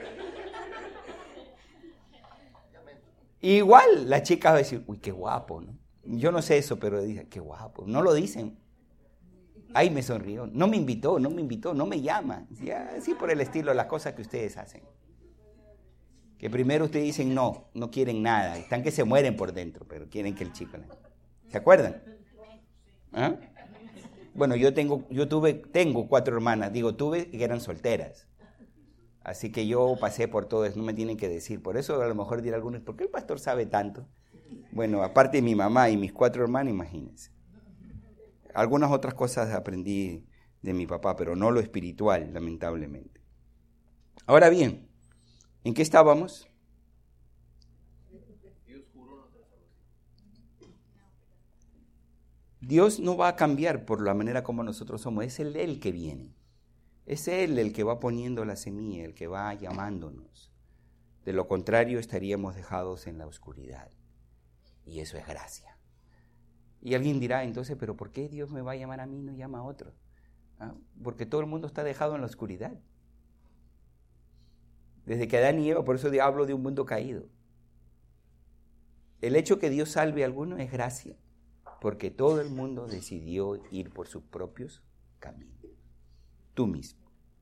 Igual la chica va a decir, uy, qué guapo, ¿no? Yo no sé eso, pero dice, qué guapo. No lo dicen. Ay, me sonrió. No me invitó, no me invitó, no me llama. Así por el estilo, las cosas que ustedes hacen. Que primero ustedes dicen no, no quieren nada. Están que se mueren por dentro, pero quieren que el chico... ¿Se acuerdan? ¿Ah? Bueno, yo tengo, yo tuve, tengo cuatro hermanas, digo, tuve que eran solteras. Así que yo pasé por todo eso, no me tienen que decir. Por eso a lo mejor dirán algunos, ¿por qué el pastor sabe tanto? Bueno, aparte de mi mamá y mis cuatro hermanas, imagínense. Algunas otras cosas aprendí de mi papá, pero no lo espiritual, lamentablemente. Ahora bien, ¿en qué estábamos? Dios no va a cambiar por la manera como nosotros somos, es Él el que viene. Es Él el que va poniendo la semilla, el que va llamándonos. De lo contrario, estaríamos dejados en la oscuridad. Y eso es gracia. Y alguien dirá, entonces, ¿pero por qué Dios me va a llamar a mí y no llama a otro? ¿Ah? Porque todo el mundo está dejado en la oscuridad. Desde que Adán y Eva, por eso hablo de un mundo caído. El hecho que Dios salve a alguno es gracia, porque todo el mundo decidió ir por sus propios caminos. Tú mismo.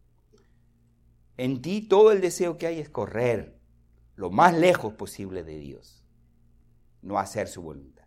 En ti todo el deseo que hay es correr lo más lejos posible de Dios, no hacer su voluntad.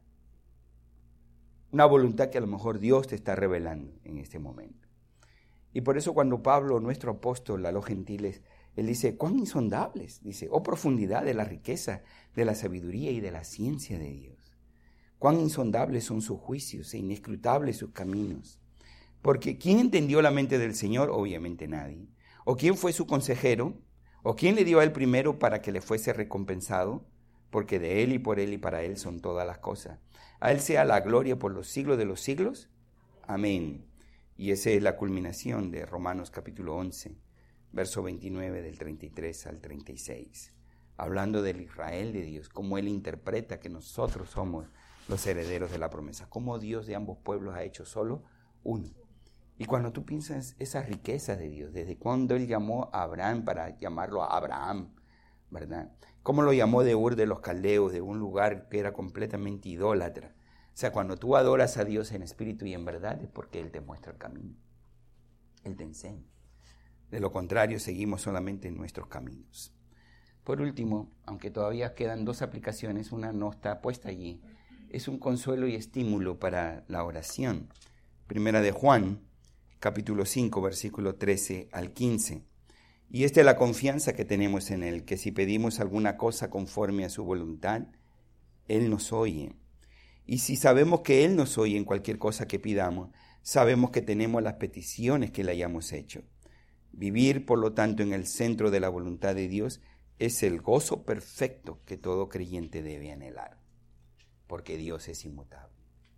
Una voluntad que a lo mejor Dios te está revelando en este momento. Y por eso cuando Pablo, nuestro apóstol a los gentiles, él dice, cuán insondables, dice, oh profundidad de la riqueza, de la sabiduría y de la ciencia de Dios. Cuán insondables son sus juicios e inescrutables sus caminos. Porque ¿quién entendió la mente del Señor? Obviamente nadie. ¿O quién fue su consejero? ¿O quién le dio a él primero para que le fuese recompensado? Porque de él y por él y para él son todas las cosas. A él sea la gloria por los siglos de los siglos. Amén. Y esa es la culminación de Romanos capítulo once, verso veintinueve del treinta y tres al treinta y seis. Hablando del Israel de Dios, cómo él interpreta que nosotros somos los herederos de la promesa. Cómo Dios de ambos pueblos ha hecho solo uno. Y cuando tú piensas esas riquezas de Dios, desde cuando él llamó a Abraham para llamarlo a Abraham, ¿verdad? Cómo lo llamó de Ur de los Caldeos, de un lugar que era completamente idólatra. O sea, cuando tú adoras a Dios en espíritu y en verdad es porque Él te muestra el camino. Él te enseña. De lo contrario, seguimos solamente en nuestros caminos. Por último, aunque todavía quedan dos aplicaciones, una no está puesta allí, es un consuelo y estímulo para la oración. Primera de Juan, capítulo cinco, versículo trece al quince. Y esta es la confianza que tenemos en Él, que si pedimos alguna cosa conforme a su voluntad, Él nos oye. Y si sabemos que Él nos oye en cualquier cosa que pidamos, sabemos que tenemos las peticiones que le hayamos hecho. Vivir, por lo tanto, en el centro de la voluntad de Dios es el gozo perfecto que todo creyente debe anhelar, porque Dios es inmutable.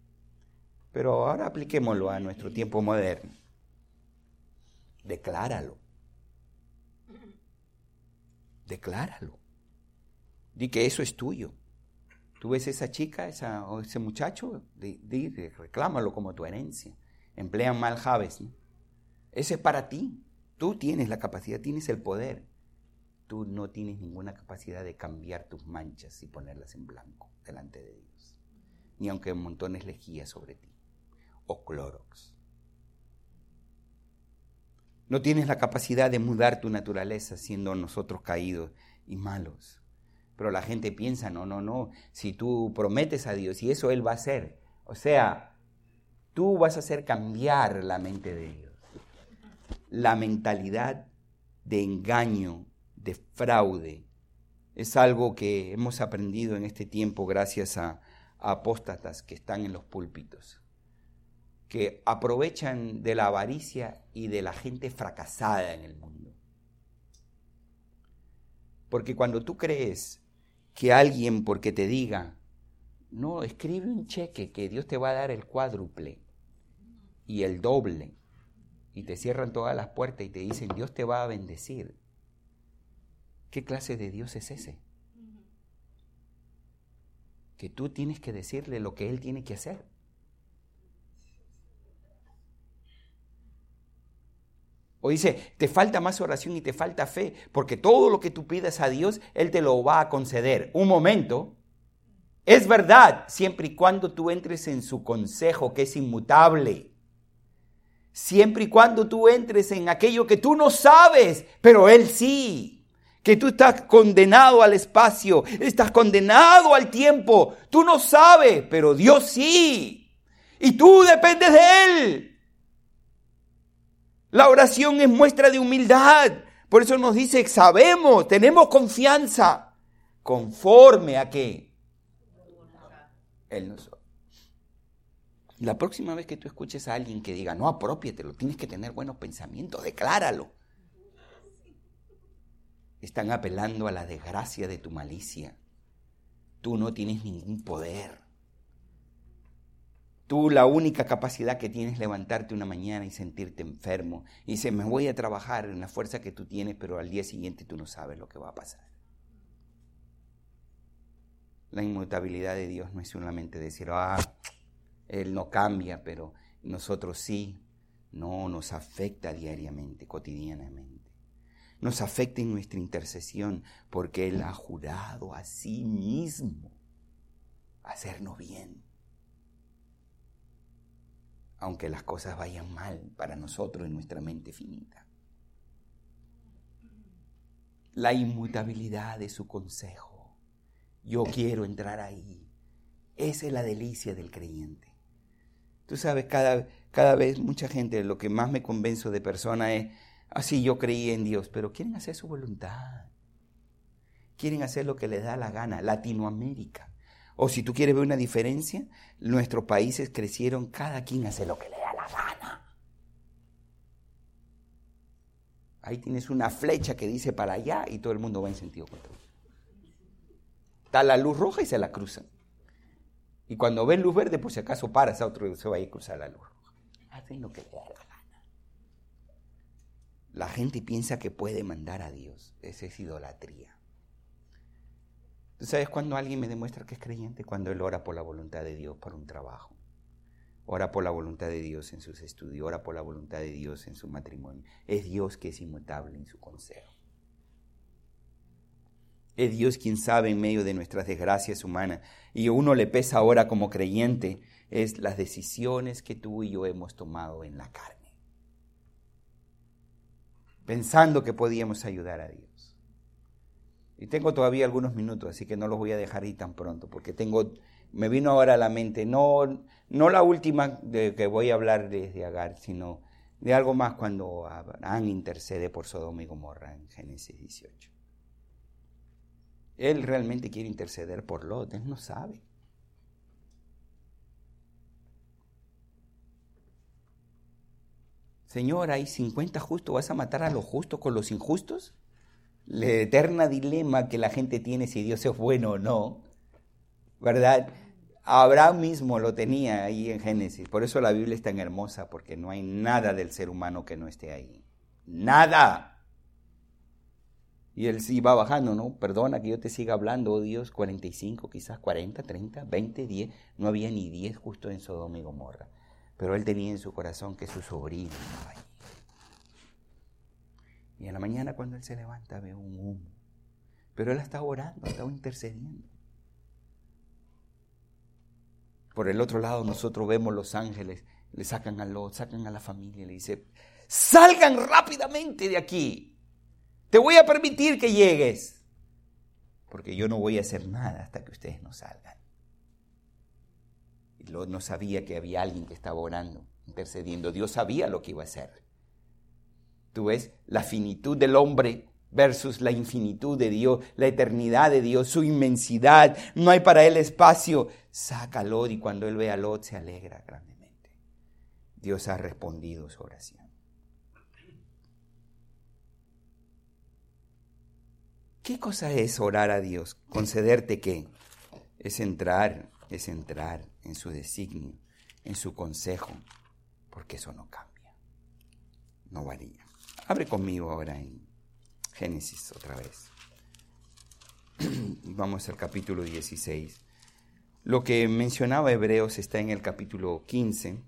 Pero ahora apliquémoslo a nuestro tiempo moderno. Decláralo. Decláralo. Di que eso es tuyo. Tú ves esa chica, esa, o ese muchacho, di, di, reclámalo como tu herencia. Emplean mal Javes, ¿no? Ese es para ti. Tú tienes la capacidad, tienes el poder. Tú no tienes ninguna capacidad de cambiar tus manchas y ponerlas en blanco delante de Dios. Ni aunque montones lejía sobre ti. O clorox. No tienes la capacidad de mudar tu naturaleza siendo nosotros caídos y malos. Pero la gente piensa, no, no, no, si tú prometes a Dios y eso Él va a hacer. O sea, tú vas a hacer cambiar la mente de Dios. La mentalidad de engaño, de fraude, es algo que hemos aprendido en este tiempo gracias a, a apóstatas que están en los púlpitos, que aprovechan de la avaricia y de la gente fracasada en el mundo. Porque cuando tú crees que alguien, porque te diga, no, escribe un cheque que Dios te va a dar el cuádruple y el doble, y te cierran todas las puertas y te dicen, Dios te va a bendecir. ¿Qué clase de Dios es ese? Que tú tienes que decirle lo que Él tiene que hacer. O dice, te falta más oración y te falta fe, porque todo lo que tú pidas a Dios, Él te lo va a conceder. Un momento, es verdad, siempre y cuando tú entres en su consejo, que es inmutable. Siempre y cuando tú entres en aquello que tú no sabes, pero Él sí. Que tú estás condenado al espacio, estás condenado al tiempo. Tú no sabes, pero Dios sí. Y tú dependes de Él. La oración es muestra de humildad. Por eso nos dice, sabemos, tenemos confianza. ¿Conforme a qué? Él nos... La próxima vez que tú escuches a alguien que diga, no, apropiatelo, tienes que tener buenos pensamientos, decláralo. Están apelando a la desgracia de tu malicia. Tú no tienes ningún poder. Tú la única capacidad que tienes es levantarte una mañana y sentirte enfermo. Y dices, me voy a trabajar en la fuerza que tú tienes, pero al día siguiente tú no sabes lo que va a pasar. La inmutabilidad de Dios no es solamente decir, ah, Él no cambia, pero nosotros sí. No, nos afecta diariamente, cotidianamente. Nos afecta en nuestra intercesión porque Él ha jurado a sí mismo hacernos bien. Aunque las cosas vayan mal para nosotros en nuestra mente finita. La inmutabilidad de su consejo. Yo quiero entrar ahí. Esa es la delicia del creyente. Tú sabes, cada, cada vez mucha gente, lo que más me convenzo de personas es, así yo creí en Dios, pero quieren hacer su voluntad. Quieren hacer lo que les da la gana. Latinoamérica. O si tú quieres ver una diferencia, nuestros países crecieron, cada quien hace lo que le da la gana. Ahí tienes una flecha que dice para allá y todo el mundo va en sentido contrario. Está la luz roja y se la cruzan. Y cuando ven luz verde, por si acaso paras a otro se va a ir a cruzar la luz roja. Hacen lo que le da la gana. La gente piensa que puede mandar a Dios. Esa es idolatría. ¿Tú sabes cuando alguien me demuestra que es creyente? Cuando él ora por la voluntad de Dios para un trabajo. Ora por la voluntad de Dios en sus estudios. Ora por la voluntad de Dios en su matrimonio. Es Dios que es inmutable en su consejo. Es Dios quien sabe en medio de nuestras desgracias humanas. Y a uno le pesa ahora como creyente es las decisiones que tú y yo hemos tomado en la carne. Pensando que podíamos ayudar a Dios. Y tengo todavía algunos minutos, así que no los voy a dejar ir tan pronto, porque tengo, me vino ahora a la mente, no, no la última de que voy a hablar desde Agar, sino de algo más cuando Abraham intercede por Sodoma y Gomorra en Génesis dieciocho. Él realmente quiere interceder por Lot, él no sabe. Señor, hay cincuenta justos, ¿vas a matar a los justos con los injustos? La eterna dilema que la gente tiene si Dios es bueno o no, ¿verdad? Abraham mismo lo tenía ahí en Génesis. Por eso la Biblia es tan hermosa, porque no hay nada del ser humano que no esté ahí. ¡Nada! Y él sí va bajando, ¿no? Perdona que yo te siga hablando, oh Dios, cuarenta y cinco, quizás cuarenta, treinta, veinte, diez. No había ni diez justo en Sodoma y Gomorra. Pero él tenía en su corazón que su sobrino estaba ahí. Y en la mañana cuando él se levanta ve un humo. Pero él estaba orando, estaba intercediendo. Por el otro lado nosotros vemos los ángeles, le sacan a Lot, sacan a la familia y le dice, salgan rápidamente de aquí. Te voy a permitir que llegues. Porque yo no voy a hacer nada hasta que ustedes no salgan. Y Lot no sabía que había alguien que estaba orando, intercediendo. Dios sabía lo que iba a hacer. Tú ves la finitud del hombre versus la infinitud de Dios, la eternidad de Dios, su inmensidad. No hay para él espacio. Saca a Lot y cuando él ve a Lot se alegra grandemente. Dios ha respondido su oración. ¿Qué cosa es orar a Dios? ¿Concederte qué? Es entrar, es entrar en su designio, en su consejo, porque eso no cambia, no varía. Abre conmigo ahora en Génesis otra vez. Vamos al capítulo dieciséis. Lo que mencionaba Hebreos está en el capítulo quince,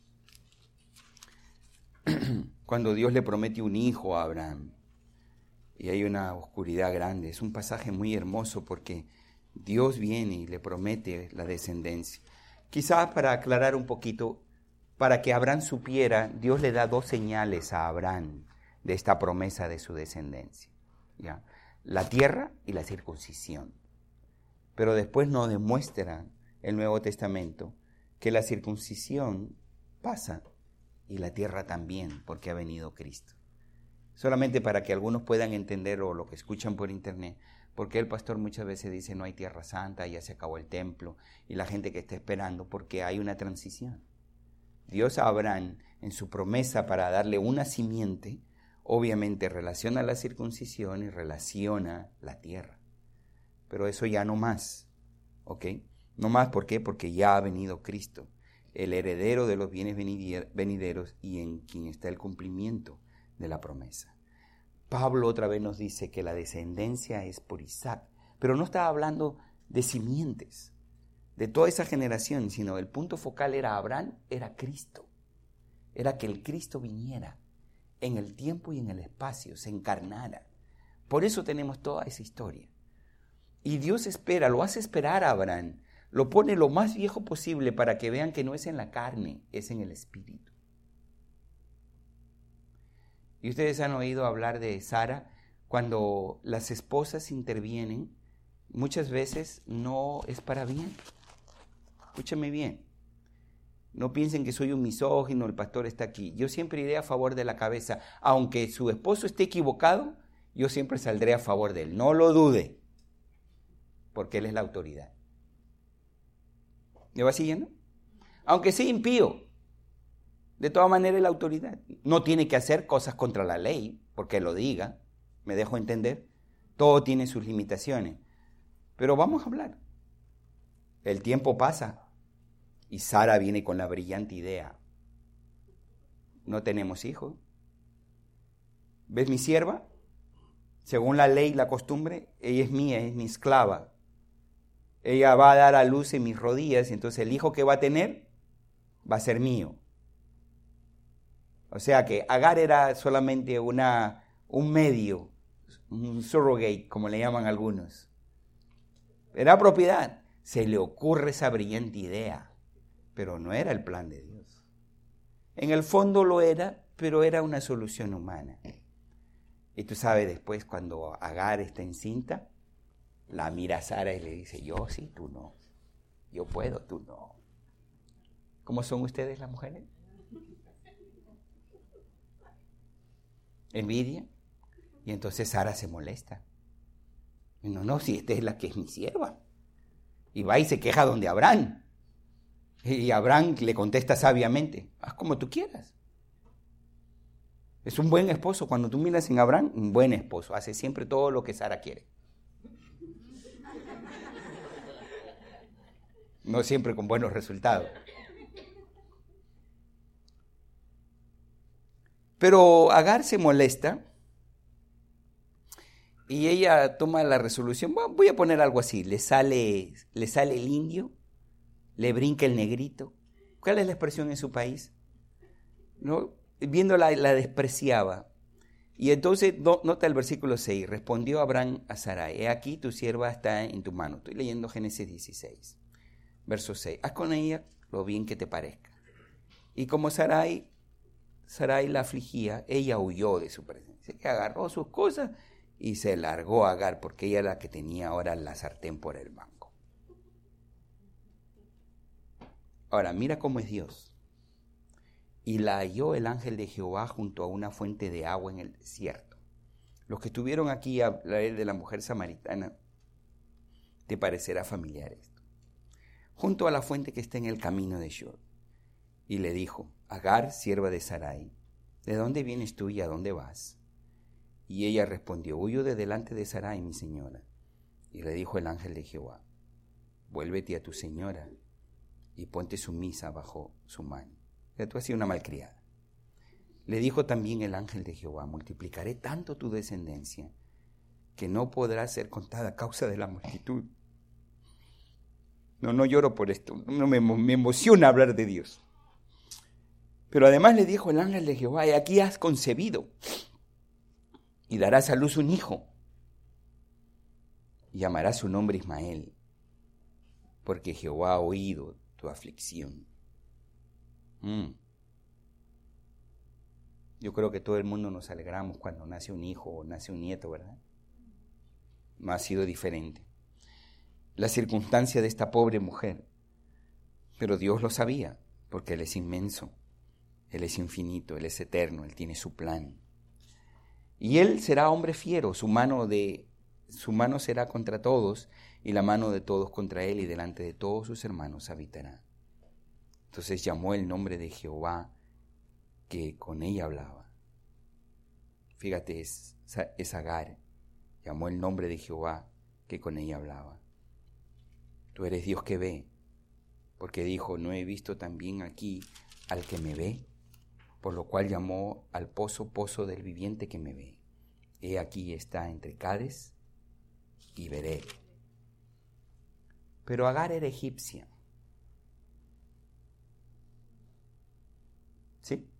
cuando Dios le promete un hijo a Abraham. Y hay una oscuridad grande. Es un pasaje muy hermoso porque Dios viene y le promete la descendencia. Quizás para aclarar un poquito, para que Abraham supiera, Dios le da dos señales a Abraham de esta promesa de su descendencia, ¿ya? La tierra y la circuncisión. Pero después nos demuestra el Nuevo Testamento que la circuncisión pasa y la tierra también, porque ha venido Cristo. Solamente para que algunos puedan entender o lo que escuchan por internet, porque el pastor muchas veces dice no hay tierra santa, ya se acabó el templo, y la gente que está esperando, porque hay una transición. Dios a Abraham, en su promesa para darle una simiente, obviamente relaciona la circuncisión y relaciona la tierra. Pero eso ya no más, ¿ok? No más, ¿por qué? Porque ya ha venido Cristo, el heredero de los bienes venideros y en quien está el cumplimiento de la promesa. Pablo otra vez nos dice que la descendencia es por Isaac, pero no estaba hablando de simientes, de toda esa generación, sino el punto focal era Abraham, era Cristo. Era que el Cristo viniera en el tiempo y en el espacio, se encarnara. Por eso tenemos toda esa historia. Y Dios espera, lo hace esperar a Abraham, lo pone lo más viejo posible para que vean que no es en la carne, es en el espíritu. Y ustedes han oído hablar de Sara, cuando las esposas intervienen, muchas veces no es para bien. Escúchame bien, no piensen que soy un misógino, el pastor está aquí. Yo siempre iré a favor de la cabeza, aunque su esposo esté equivocado, yo siempre saldré a favor de él, no lo dude, porque él es la autoridad. ¿Me va siguiendo? Aunque sea impío, de todas maneras es la autoridad. No tiene que hacer cosas contra la ley, porque lo diga, me dejo entender. Todo tiene sus limitaciones. Pero vamos a hablar. El tiempo pasa y Sara viene con la brillante idea. No tenemos hijos. ¿Ves mi sierva? Según la ley y la costumbre, ella es mía, es mi esclava. Ella va a dar a luz en mis rodillas y entonces el hijo que va a tener va a ser mío. O sea que Agar era solamente una, un medio, un surrogate, como le llaman algunos. Era propiedad. Se le ocurre esa brillante idea, pero no era el plan de Dios. En el fondo lo era, pero era una solución humana. Y tú sabes, después cuando Agar está encinta, la mira a Sara y le dice, yo sí, tú no. Yo puedo, tú no. ¿Cómo son ustedes las mujeres? Envidia. Y entonces Sara se molesta. Y no, no, si esta es la que es mi sierva. Y va y se queja donde Abraham. Y Abraham le contesta sabiamente, haz como tú quieras. Es un buen esposo. Cuando tú miras en Abraham, un buen esposo. Hace siempre todo lo que Sara quiere. No siempre con buenos resultados. Pero Agar se molesta y ella toma la resolución, bueno, voy a poner algo así, le sale, le sale el indio, le brinca el negrito. ¿Cuál es la expresión en su país? ¿No? Viéndola, la despreciaba. Y entonces, no, nota el versículo seis, respondió Abraham a Sarai, he aquí tu sierva está en tu mano. Estoy leyendo Génesis dieciséis, verso seis. Haz con ella lo bien que te parezca. Y como Sarai, Sarai la afligía, ella huyó de su presencia, agarró sus cosas y se largó a Agar, porque ella era la que tenía ahora la sartén por el mango. Ahora, mira cómo es Dios. Y la halló el ángel de Jehová junto a una fuente de agua en el desierto. Los que estuvieron aquí a hablar de la mujer samaritana, te parecerá familiar esto. Junto a la fuente que está en el camino de Shur. Y le dijo, Agar, sierva de Sarai, ¿de dónde vienes tú y a dónde vas? Y ella respondió, huyo de delante de Sarai, mi señora. Y le dijo el ángel de Jehová, vuélvete a tu señora y ponte sumisa bajo su mano. Ya tú has sido una malcriada. Le dijo también el ángel de Jehová, multiplicaré tanto tu descendencia que no podrá ser contada a causa de la multitud. No, no lloro por esto, no me, me emociona hablar de Dios. Pero además le dijo el ángel de Jehová, y aquí has concebido y darás a luz un hijo y llamarás su nombre Ismael, porque Jehová ha oído tu aflicción. Mm. Yo creo que todo el mundo nos alegramos cuando nace un hijo o nace un nieto, ¿verdad? No ha sido diferente. La circunstancia de esta pobre mujer Pero Dios lo sabía, porque Él es inmenso, Él es infinito, Él es eterno, Él tiene su plan. Y Él será hombre fiero, su mano, de, su mano será contra todos, y la mano de todos contra Él, y delante de todos sus hermanos habitará. Entonces llamó el nombre de Jehová, que con ella hablaba. Fíjate, es, es Agar. Llamó el nombre de Jehová, que con ella hablaba. Tú eres Dios que ve, porque dijo, no he visto también aquí al que me ve, por lo cual llamó al pozo, pozo del viviente que me ve. He aquí está entre Cades y Bered. Pero Agar era egipcia. ¿Sí?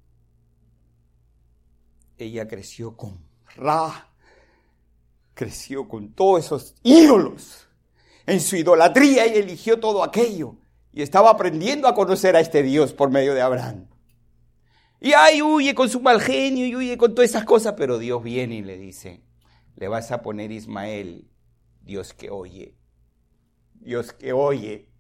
Ella creció con Ra, creció con todos esos ídolos. En su idolatría ella eligió todo aquello y estaba aprendiendo a conocer a este Dios por medio de Abraham. Y ahí huye con su mal genio y huye con todas esas cosas, pero Dios viene y le dice, le vas a poner Ismael, Dios que oye, Dios que oye.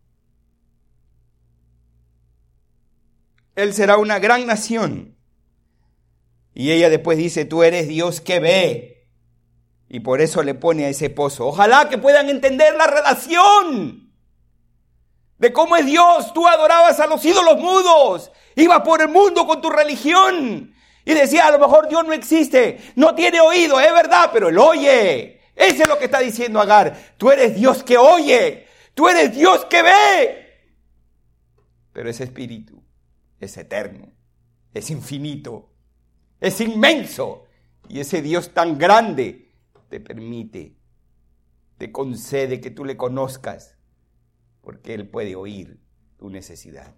Él será una gran nación. Y ella después dice, tú eres Dios que ve. Y por eso le pone a ese pozo. Ojalá que puedan entender la relación de cómo es Dios. Tú adorabas a los ídolos mudos. Ibas por el mundo con tu religión. Y decías, a lo mejor Dios no existe. No tiene oído, es verdad, pero Él oye. Eso es lo que está diciendo Agar. Tú eres Dios que oye. Tú eres Dios que ve. Pero ese espíritu es eterno. Es infinito. Es inmenso. Y ese Dios tan grande te permite, te concede que tú le conozcas, porque Él puede oír tu necesidad.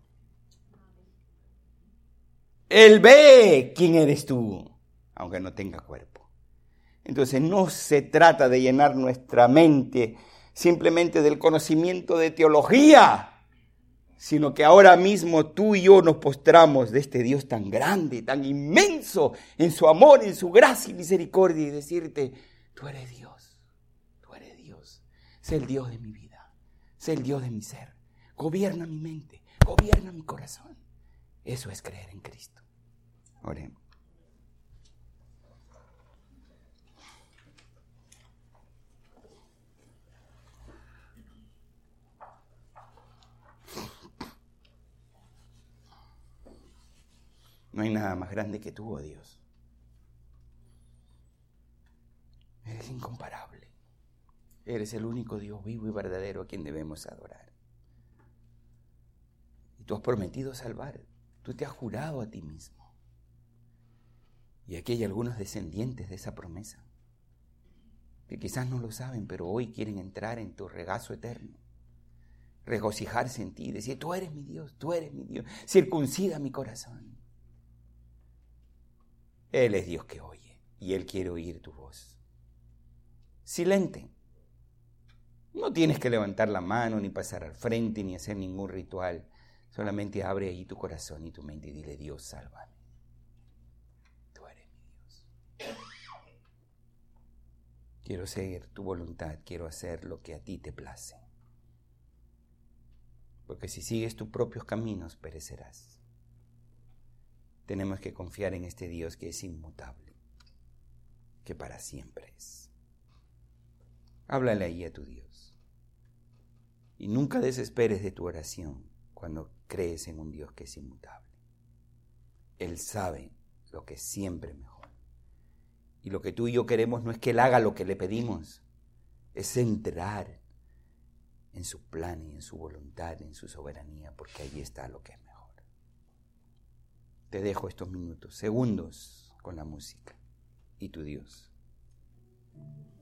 Él ve quién eres tú, aunque no tenga cuerpo. Entonces no se trata de llenar nuestra mente simplemente del conocimiento de teología, sino que ahora mismo tú y yo nos postramos de este Dios tan grande, tan inmenso, en su amor, en su gracia y misericordia, y decirte, tú eres Dios, tú eres Dios, sé el Dios de mi vida, sé el Dios de mi ser, gobierna mi mente, gobierna mi corazón. Eso es creer en Cristo. Oremos. No hay nada más grande que tú, oh Dios. Eres incomparable. Eres el único Dios vivo y verdadero a quien debemos adorar. Y tú has prometido salvar. Tú te has jurado a ti mismo. Y aquí hay algunos descendientes de esa promesa que quizás no lo saben, pero hoy quieren entrar en tu regazo eterno. Regocijarse en ti y decir, tú eres mi Dios, tú eres mi Dios. Circuncida mi corazón. Él es Dios que oye y Él quiere oír tu voz. Silente. No tienes que levantar la mano, ni pasar al frente, ni hacer ningún ritual. Solamente abre ahí tu corazón y tu mente y dile, Dios, sálvame. Tú eres mi Dios. Quiero seguir tu voluntad, quiero hacer lo que a ti te place. Porque si sigues tus propios caminos, perecerás. Tenemos que confiar en este Dios que es inmutable, que para siempre es. Háblale ahí a tu Dios. Y nunca desesperes de tu oración cuando crees en un Dios que es inmutable. Él sabe lo que es siempre mejor. Y lo que tú y yo queremos no es que Él haga lo que le pedimos, es entrar en su plan y en su voluntad, en su soberanía, porque ahí está lo que es mejor. Te dejo estos minutos, segundos, con la música y tu Dios.